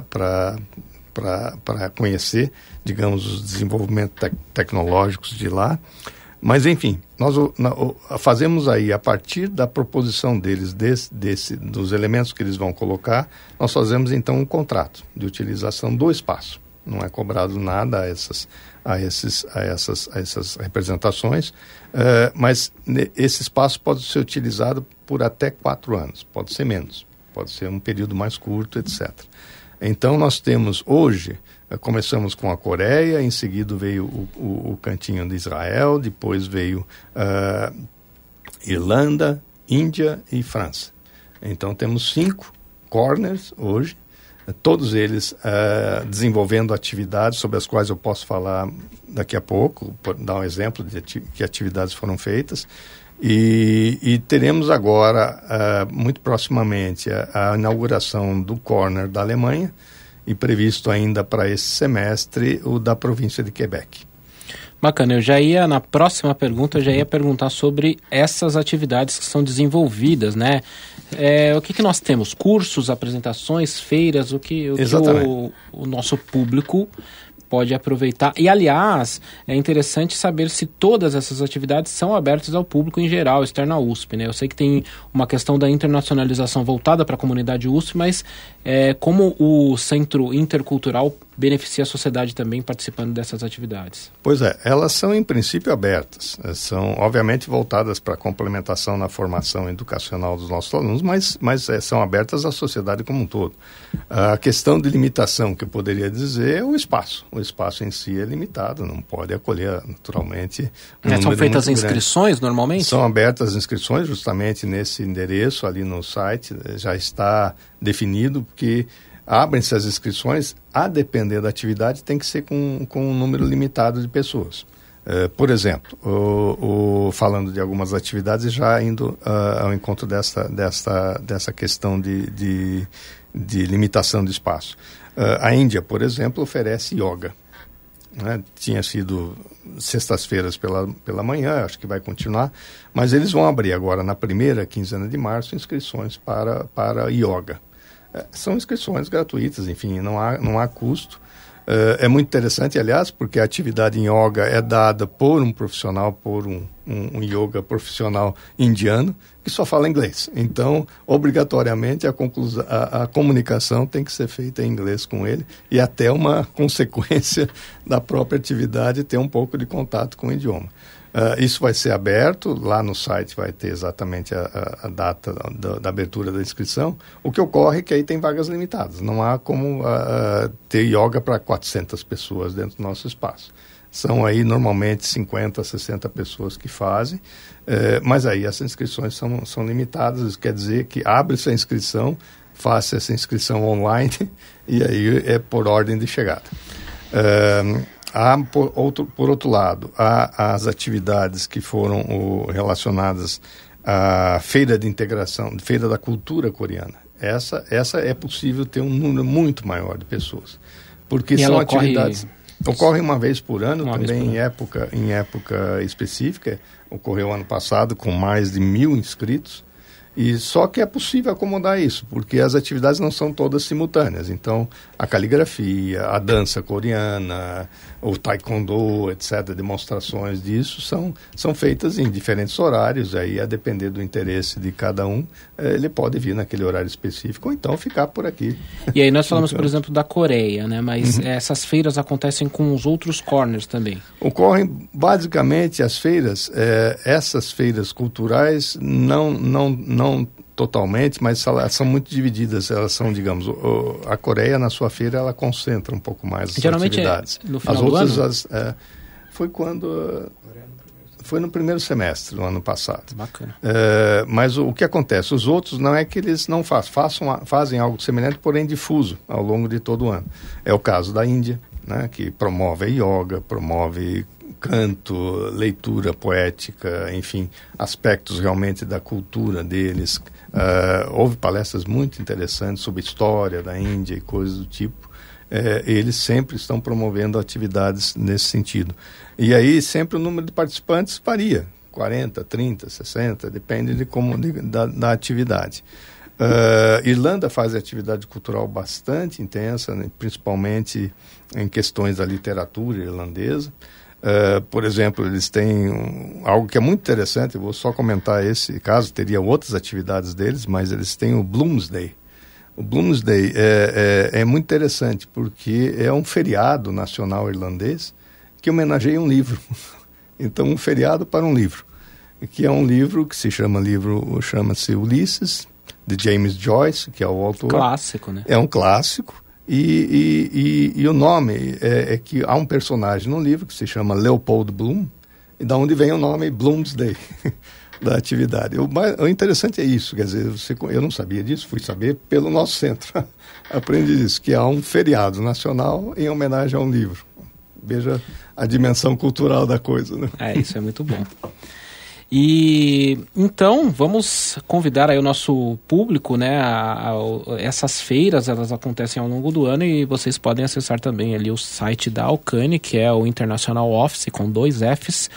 para conhecer, digamos, os desenvolvimentos tec tecnológicos de lá. Mas, enfim, nós na, fazemos aí, a partir da proposição deles, desse, desse, dos elementos que eles vão colocar, nós fazemos, então, um contrato de utilização do espaço. Não é cobrado nada a essas, a esses, a essas, a essas representações, uh, mas ne, esse espaço pode ser utilizado por até quatro anos, pode ser menos, pode ser um período mais curto, etcétera. Então, nós temos hoje... Começamos com a Coreia, em seguida veio o, o, o cantinho de Israel, depois veio uh, Irlanda, Índia e França. Então temos cinco corners hoje, todos eles uh, desenvolvendo atividades sobre as quais eu posso falar daqui a pouco, por dar um exemplo de ati que atividades foram feitas. E, e teremos agora, uh, muito proximamente, a, a inauguração do corner da Alemanha, e previsto ainda para esse semestre o da província de Quebec. Bacana, eu já ia, na próxima pergunta, eu já ia perguntar sobre essas atividades que são desenvolvidas, né? É, o que, que nós temos? Cursos, apresentações, feiras, o que, o, que o, o nosso público pode aproveitar. E, aliás, é interessante saber se todas essas atividades são abertas ao público em geral, externo à U S P, né? Eu sei que tem uma questão da internacionalização voltada para a comunidade U S P, mas é, como o Centro Intercultural beneficia a sociedade também participando dessas atividades? Pois é, elas são em princípio abertas, são obviamente voltadas para a complementação na formação educacional dos nossos alunos, mas, mas é, são abertas à sociedade como um todo. A questão de limitação que eu poderia dizer é o espaço. O espaço em si é limitado, não pode acolher naturalmente. Um é, são feitas inscrições grande. Normalmente? São abertas as inscrições justamente nesse endereço ali no site, já está definido, porque abrem-se as inscrições, a depender da atividade, tem que ser com, com um número limitado de pessoas. Uh, por exemplo, o, o, falando de algumas atividades, já indo uh, ao encontro dessa, dessa, dessa questão de, de, de limitação de espaço. Uh, a Índia, por exemplo, oferece yoga. Né? Tinha sido sextas-feiras pela, pela manhã, acho que vai continuar, mas eles vão abrir agora, na primeira quinzena de março, inscrições para, para yoga. São inscrições gratuitas, enfim, não há, não há custo. Uh, é muito interessante, aliás, porque a atividade em yoga é dada por um profissional, por um, um, um yoga profissional indiano, que só fala inglês. Então, obrigatoriamente, a, conclusão, a, a comunicação tem que ser feita em inglês com ele, e até uma consequência da própria atividade ter um pouco de contato com o idioma. Uh, isso vai ser aberto, lá no site vai ter exatamente a, a, a data da, da abertura da inscrição. O que ocorre é que aí tem vagas limitadas, não há como uh, ter yoga para quatrocentas pessoas dentro do nosso espaço. São aí normalmente cinquenta, sessenta pessoas que fazem, uh, mas aí as inscrições são, são limitadas, isso quer dizer que abre-se a inscrição, faça essa inscrição online e aí é por ordem de chegada. Uh, Há, por outro, por outro lado, há as atividades que foram o, relacionadas à Feira de Integração, Feira da Cultura Coreana. Essa, essa é possível ter um número muito maior de pessoas. Porque e são ocorre... atividades... Ocorrem uma vez por ano, uma também por em, ano. Época, em época específica. Ocorreu ano passado com mais de mil inscritos. E só que é possível acomodar isso, porque as atividades não são todas simultâneas. Então, a caligrafia, a dança coreana, o taekwondo, etcétera, demonstrações disso são, são feitas em diferentes horários. Aí, a depender do interesse de cada um, eh, ele pode vir naquele horário específico ou então ficar por aqui. E aí nós falamos, por exemplo, da Coreia, né? Mas uhum. essas feiras acontecem com os outros corners também. Ocorrem, basicamente, as feiras, eh, essas feiras culturais não... não, não Não totalmente, mas elas são muito divididas. Elas são, digamos, o, a Coreia na sua feira ela concentra um pouco mais as Geralmente atividades. É no final as do outras, ano? As, é, foi quando foi no primeiro semestre do ano passado. Bacana. É, mas o, o que acontece? Os outros não é que eles não faz, façam, fazem algo semelhante, porém difuso ao longo de todo o ano. É o caso da Índia, né, que promove yoga, promove canto, leitura poética, enfim, aspectos realmente da cultura deles. Uh, houve palestras muito interessantes sobre história da Índia e coisas do tipo. Uh, eles sempre estão promovendo atividades nesse sentido. E aí sempre o número de participantes varia, quarenta, trinta, sessenta, depende de como, de, da, da atividade. Uh, Irlanda faz atividade cultural bastante intensa, né, principalmente em questões da literatura irlandesa. Uh, por exemplo, eles têm um, algo que é muito interessante, eu vou só comentar esse caso, teria outras atividades deles, mas eles têm o Bloomsday. O Bloomsday é, é, é muito interessante porque é um feriado nacional irlandês que homenageia um livro. Então, um feriado para um livro, que é um livro que se chama livro, chama-se Ulisses, de James Joyce, que é o autor. Clássico, né? É um clássico. E, e, e, e o nome é, é que há um personagem no livro que se chama Leopold Bloom, e da onde vem o nome Bloomsday da atividade. O, o interessante é isso, quer dizer, você, eu não sabia disso, fui saber pelo nosso centro. Aprendi isso, que há um feriado nacional em homenagem a um livro. Veja a dimensão cultural da coisa, né? É, isso é muito bom. E então vamos convidar aí o nosso público, né? A, a, essas feiras, elas acontecem ao longo do ano e vocês podem acessar também ali o site da Alcane, que é o International Office com dois Fs,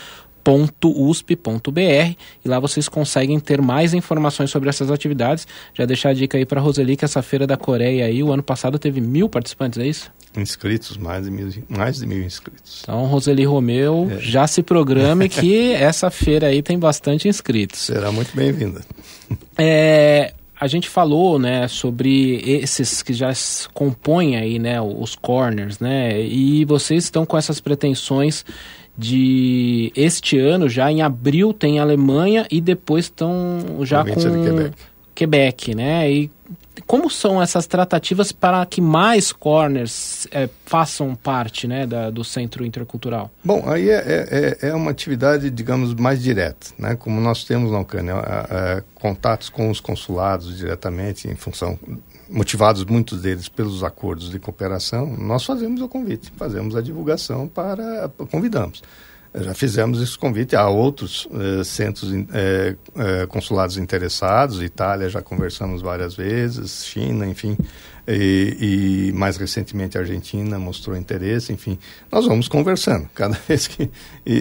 .usp.br, e lá vocês conseguem ter mais informações sobre essas atividades. Já deixar a dica aí para a Roseli que essa feira da Coreia aí, o ano passado teve mil participantes, é isso? Inscritos, mais de mil, mais de mil inscritos. Então, Roseli Romeu, é. já se programe que essa feira aí tem bastante inscritos. Será muito bem-vinda. É... A gente falou, né, sobre esses que já compõem aí, né, os corners, né, e vocês estão com essas pretensões de este ano, já em abril tem Alemanha e depois estão já com Quebec. Quebec, né, e como são essas tratativas para que mais corners é, façam parte, né, da, do Centro Intercultural? Bom, aí é, é, é uma atividade, digamos, mais direta, né? Como nós temos na Ucrânia, é, é, contatos com os consulados diretamente, em função, motivados muitos deles pelos acordos de cooperação, nós fazemos o convite, fazemos a divulgação para, convidamos. Já fizemos esse convite a outros eh, centros, eh, eh, consulados interessados, Itália já conversamos várias vezes, China, enfim, e, e mais recentemente a Argentina mostrou interesse, enfim, nós vamos conversando cada vez que... E,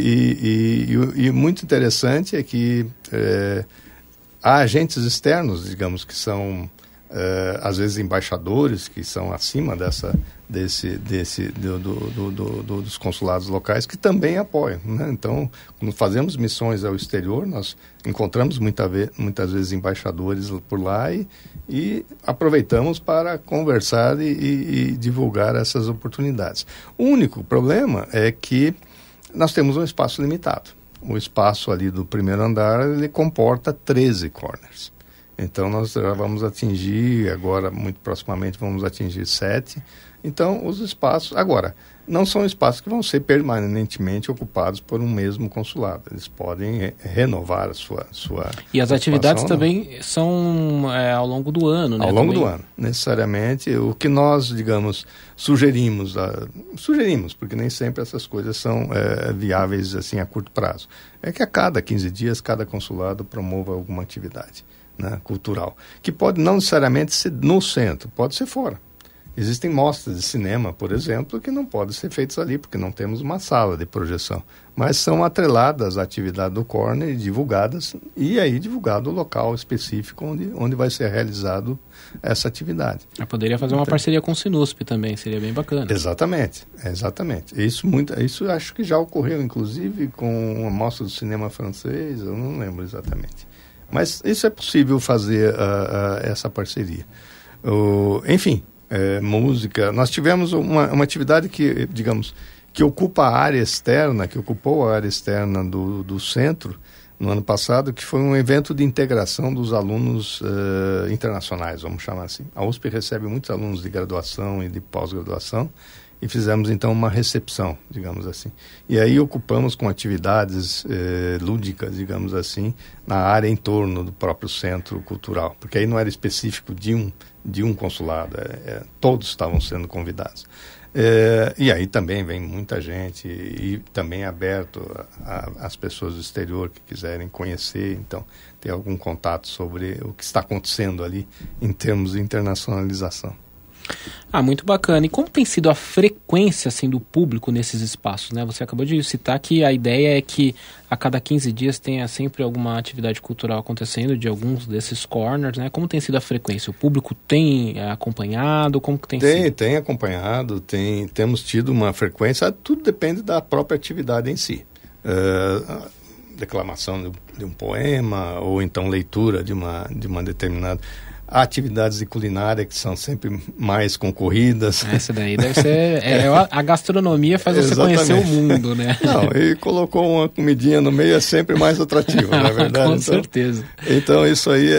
e, e, e, e muito interessante é que eh, há agentes externos, digamos, que são... Uh, às vezes embaixadores que são acima dessa, desse, desse, do, do, do, do, dos consulados locais que também apoiam, né? Então, quando fazemos missões ao exterior, nós encontramos muita ve- muitas vezes embaixadores por lá e, e aproveitamos para conversar e, e, e divulgar essas oportunidades. O único problema é que nós temos um espaço limitado. O espaço ali do primeiro andar, ele comporta treze corners. Então, nós já vamos atingir, agora, muito proximamente, vamos atingir sete. Então, os espaços... Agora, não são espaços que vão ser permanentemente ocupados por um mesmo consulado. Eles podem re- renovar a sua... sua e as atividades também são é, ao longo do ano, né? Ao longo também? do ano, necessariamente. O que nós, digamos, sugerimos... A, sugerimos, porque nem sempre essas coisas são é, viáveis, assim, a curto prazo. É que a cada quinze dias, cada consulado promova alguma atividade, né, cultural, que pode não necessariamente ser no centro, pode ser fora. Existem mostras de cinema, por exemplo, que não podem ser feitas ali, porque não temos uma sala de projeção, mas são atreladas à atividade do corner e divulgadas, e aí divulgado o local específico onde, onde vai ser realizado essa atividade. Eu poderia fazer uma então, parceria com o Sinusp também, seria bem bacana. Exatamente, exatamente. Isso, muito, isso acho que já ocorreu, inclusive, com uma mostra do cinema francês, eu não lembro exatamente. Mas isso é possível fazer uh, uh, essa parceria. Uh, enfim, é, música. Nós tivemos uma, uma atividade que, digamos, que ocupa a área externa, que ocupou a área externa do, do centro no ano passado, que foi um evento de integração dos alunos uh, internacionais, vamos chamar assim. A U S P recebe muitos alunos de graduação e de pós-graduação, e fizemos, então, uma recepção, digamos assim. E aí ocupamos com atividades eh, lúdicas, digamos assim, na área em torno do próprio centro cultural, porque aí não era específico de um, de um consulado, é, é, todos estavam sendo convidados. É, e aí também vem muita gente e, e também é aberto às pessoas do exterior que quiserem conhecer, então, ter algum contato sobre o que está acontecendo ali em termos de internacionalização. Ah, muito bacana. E como tem sido a frequência, assim, do público nesses espaços, né? Você acabou de citar que a ideia é que a cada quinze dias tenha sempre alguma atividade cultural acontecendo de alguns desses corners, né? Como tem sido a frequência? O público tem é, acompanhado? Como que tem, tem sido? Tem acompanhado, tem, temos tido uma frequência, tudo depende da própria atividade em si. Uh, declamação de, de um poema, ou então leitura de uma, de uma determinada... Há atividades de culinária que são sempre mais concorridas. Essa daí deve ser... É, a gastronomia faz você conhecer o mundo, né? Não, e colocou uma comidinha no meio, é sempre mais atrativa, não é verdade? Com então, certeza. Então, isso aí é,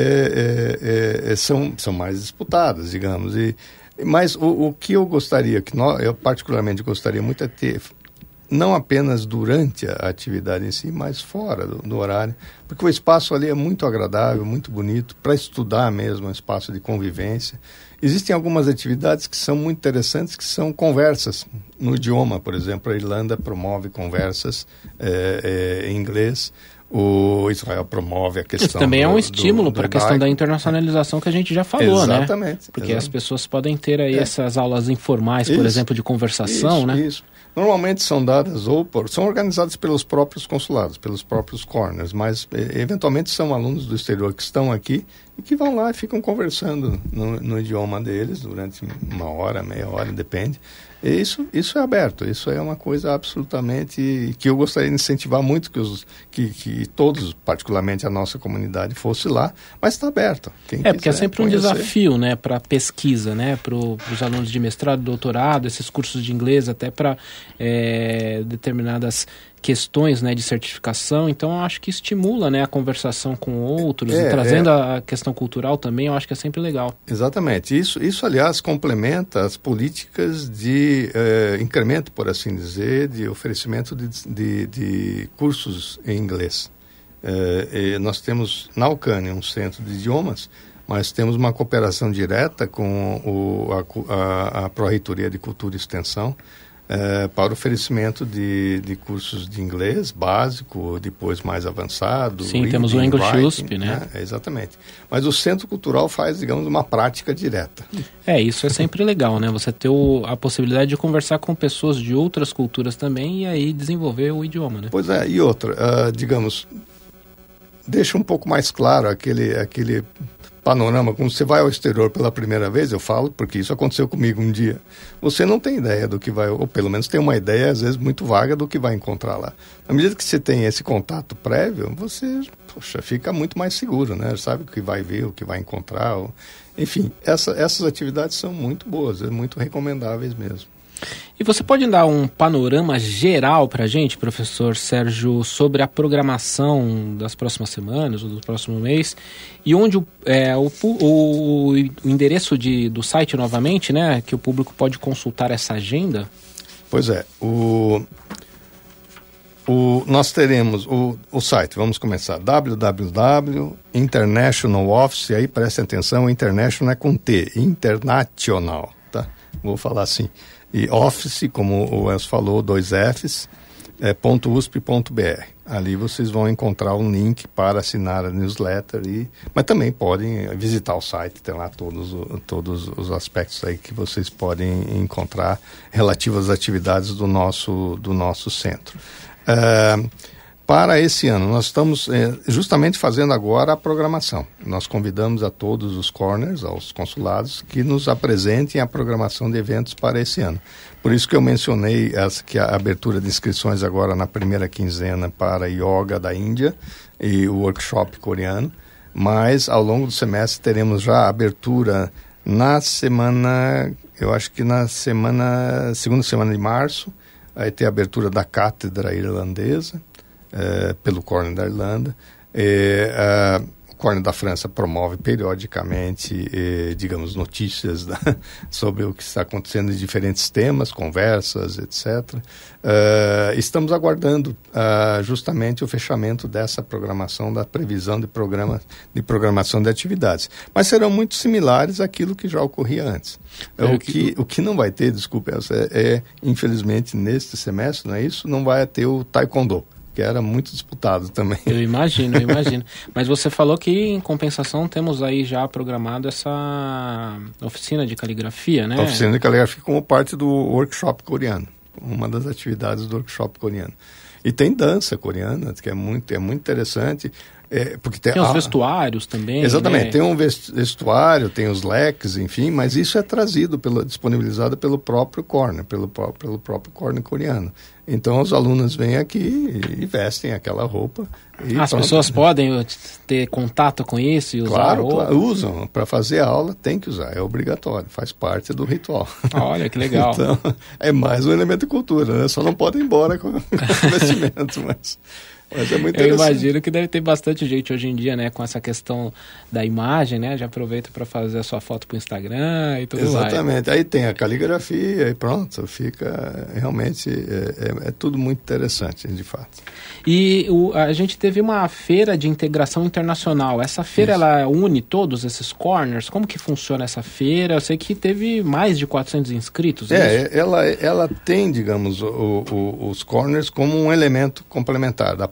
é, é, é, são, são mais disputadas, digamos. E, mas o, o que eu gostaria, que nós, eu particularmente gostaria muito é ter... não apenas durante a atividade em si, mas fora do, do horário, porque o espaço ali é muito agradável, muito bonito, para estudar mesmo, é um espaço de convivência. Existem algumas atividades que são muito interessantes, que são conversas no idioma, por exemplo, a Irlanda promove conversas é, é, em inglês, O Israel promove a questão... Isso também do, é um estímulo para a questão da hebraico. internacionalização que a gente já falou, exatamente, né? Exatamente. Porque as pessoas podem ter aí é. essas aulas informais, por isso, exemplo, de conversação, isso, né? Isso. Normalmente são dadas ou por, são organizadas pelos próprios consulados, pelos próprios corners, mas e, eventualmente são alunos do exterior que estão aqui e que vão lá e ficam conversando no, no idioma deles durante uma hora, meia hora, depende. E isso, isso é aberto, isso é uma coisa absolutamente que eu gostaria de incentivar muito que, os, que, que todos, particularmente a nossa comunidade, fosse lá, mas está aberto. Quem é, porque é sempre um conhecer. desafio, né, para pesquisa, né, para os alunos de mestrado, doutorado, esses cursos de inglês, até para é, determinadas questões, né, de certificação. Então eu acho que estimula, né, a conversação com outros é, e trazendo é. a questão cultural também, eu acho que é sempre legal. Exatamente. Isso, isso aliás, complementa as políticas de eh, incremento, por assim dizer, de oferecimento de, de, de cursos em inglês. Eh, nós temos na Ucrânia um centro de idiomas, mas temos uma cooperação direta com o, a, a, a Pró-Reitoria de Cultura e Extensão, Uh, para oferecimento de, de cursos de inglês básico, depois mais avançado. Sim, reading, temos o English writing, U S P, né? né? É, exatamente. Mas o Centro Cultural faz, digamos, uma prática direta. É, isso é sempre legal, né? Você ter o, a possibilidade de conversar com pessoas de outras culturas também e aí desenvolver o idioma, né? Pois é, e outra, uh, digamos, deixa um pouco mais claro aquele... aquele panorama, quando você vai ao exterior pela primeira vez, eu falo, porque isso aconteceu comigo um dia, você não tem ideia do que vai, ou pelo menos tem uma ideia, às vezes, muito vaga do que vai encontrar lá. À medida que você tem esse contato prévio, você, poxa, fica muito mais seguro, né? Sabe o que vai ver, o que vai encontrar. Ou... Enfim, essa, essas atividades são muito boas, muito recomendáveis mesmo. E você pode dar um panorama geral para a gente, professor Sérgio, sobre a programação das próximas semanas ou do próximo mês e onde o, é, o, o, o endereço de, do site novamente, né, que o público pode consultar essa agenda? Pois é, o, o, nós teremos o, o site, vamos começar, w w w ponto international office, aí prestem atenção, international é com T, internacional, tá? Vou falar assim. E Office, como o Elcio falou, dois Fs, é, .usp.br. Ali vocês vão encontrar um link para assinar a newsletter, e, mas também podem visitar o site, tem lá todos, todos os aspectos aí que vocês podem encontrar relativos às atividades do nosso, do nosso centro. É, para esse ano, nós estamos é, justamente fazendo agora a programação. Nós convidamos a todos os corners, aos consulados, que nos apresentem a programação de eventos para esse ano. Por isso que eu mencionei essa, que a abertura de inscrições agora na primeira quinzena para Yoga da Índia e o workshop coreano, mas ao longo do semestre teremos já a abertura na semana, eu acho que na semana, segunda semana de março, vai ter a abertura da cátedra irlandesa, É, pelo Corner da Irlanda. É, a, o Corner da França promove periodicamente, é, digamos, notícias da, sobre o que está acontecendo em diferentes temas, conversas, etcétera. É, estamos aguardando é, justamente o fechamento dessa programação, da previsão de, programa, de programação de atividades. Mas serão muito similares àquilo que já ocorria antes. É, o, que, o que não vai ter, desculpe, é, é, infelizmente, neste semestre, não é isso? Não vai ter o Taekwondo, que era muito disputado também. Eu imagino, eu imagino. Mas você falou que, em compensação, temos aí já programado essa oficina de caligrafia, né? A oficina de caligrafia como parte do workshop coreano, uma das atividades do workshop coreano. E tem dança coreana, que é muito, é muito interessante. É, porque tem, tem os ah, vestuários também. Exatamente, né? Tem um vestuário, tem os leques, enfim, mas isso é trazido, pelo, disponibilizado pelo próprio corner, pelo, pelo próprio corner coreano. Então os alunos vêm aqui e vestem aquela roupa. E As pronto. pessoas podem ter contato com isso e usar claro, a roupa? Claro, usam. Para fazer a aula tem que usar, é obrigatório, faz parte do ritual. Olha, que legal. Então, é mais um elemento de cultura, né? Só não podem ir embora com o vestimento, mas... Mas é muito Eu imagino que deve ter bastante gente hoje em dia, né, com essa questão da imagem, né, já aproveita para fazer a sua foto para o Instagram e tudo mais. Exatamente, aí tem a caligrafia e pronto, fica realmente, é, é, é tudo muito interessante, de fato. E o, a gente teve uma feira de integração internacional, essa feira Isso. ela une todos esses corners, como que funciona essa feira? Eu sei que teve mais de quatrocentos inscritos. É, ela, ela tem, digamos, o, o, os corners como um elemento complementar da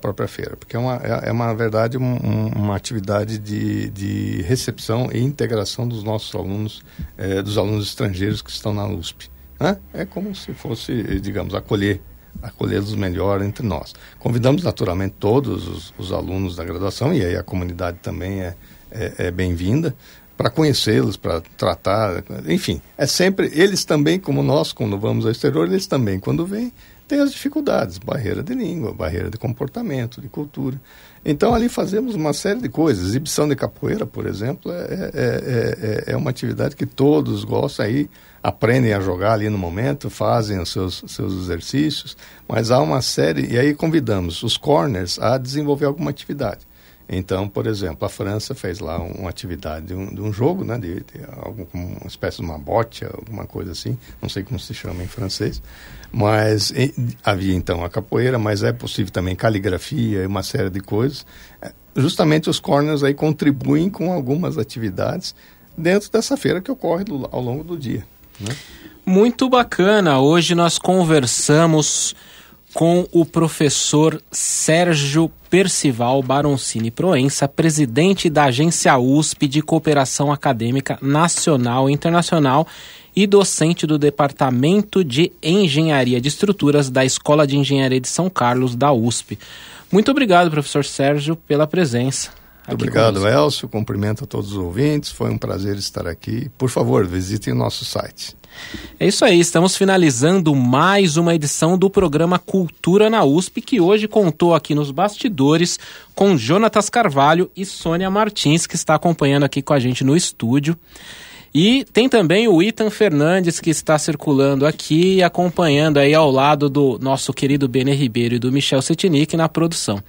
própria feira, porque é, uma, é, é uma, na verdade, um, uma atividade de, de recepção e integração dos nossos alunos, é, dos alunos estrangeiros que estão na U S P. Né? É como se fosse, digamos, acolher, acolhê-los melhor entre nós. Convidamos, naturalmente, todos os, os alunos da graduação, e aí a comunidade também é, é, é bem-vinda, para conhecê-los, para tratar, enfim, é sempre, eles também, como nós, quando vamos ao exterior, eles também, quando vêm, têm as dificuldades, barreira de língua, barreira de comportamento, de cultura. Então, ali fazemos uma série de coisas. Exibição de capoeira, por exemplo, é, é, é, é uma atividade que todos gostam, aí aprendem a jogar ali no momento, fazem os seus, seus exercícios, mas há uma série, e aí convidamos os corners a desenvolver alguma atividade. Então, por exemplo, a França fez lá uma atividade de um, de um jogo, né, de, de algo como uma espécie de uma bote, alguma coisa assim, não sei como se chama em francês, mas e, havia então a capoeira, mas é possível também caligrafia e uma série de coisas. Justamente os corners aí contribuem com algumas atividades dentro dessa feira que ocorre do, ao longo do dia, né? Muito bacana. Hoje nós conversamos com o professor Sérgio Percival Baroncini Proença, presidente da Agência U S P de Cooperação Acadêmica Nacional e Internacional e docente do Departamento de Engenharia de Estruturas da Escola de Engenharia de São Carlos, da U S P. Muito obrigado, professor Sérgio, pela presença. Muito obrigado, Elcio. Cumprimento a todos os ouvintes. Foi um prazer estar aqui. Por favor, visitem o nosso site. É isso aí, estamos finalizando mais uma edição do programa Cultura na U S P, que hoje contou aqui nos bastidores com Jonatas Carvalho e Sônia Martins, que está acompanhando aqui com a gente no estúdio. E tem também o Ethan Fernandes, que está circulando aqui, acompanhando aí ao lado do nosso querido Benê Ribeiro e do Michel Setinic na produção.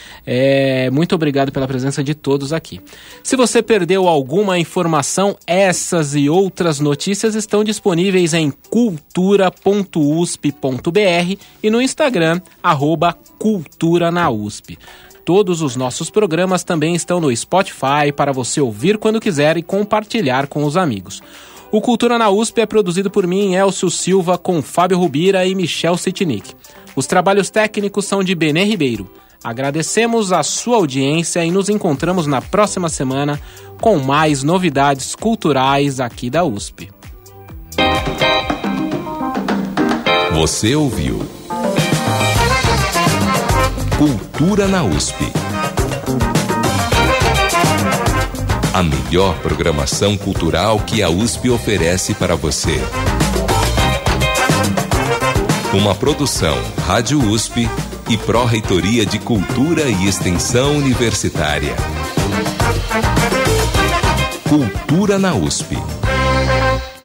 É, muito obrigado pela presença de todos aqui. Se você perdeu alguma informação, essas e outras notícias estão disponíveis em cultura ponto u s p ponto b r e no Instagram, arroba Cultura na U S P. Todos os nossos programas também estão no Spotify para você ouvir quando quiser e compartilhar com os amigos. O Cultura na U S P é produzido por mim, Elcio Silva, com Fábio Rubira e Michel Setinic. Os trabalhos técnicos são de Benê Ribeiro. Agradecemos a sua audiência e nos encontramos na próxima semana com mais novidades culturais aqui da U S P. Você ouviu Cultura na U S P. A melhor programação cultural que a U S P oferece para você. Uma produção Rádio U S P e Pró-Reitoria de Cultura e Extensão Universitária. Cultura na U S P.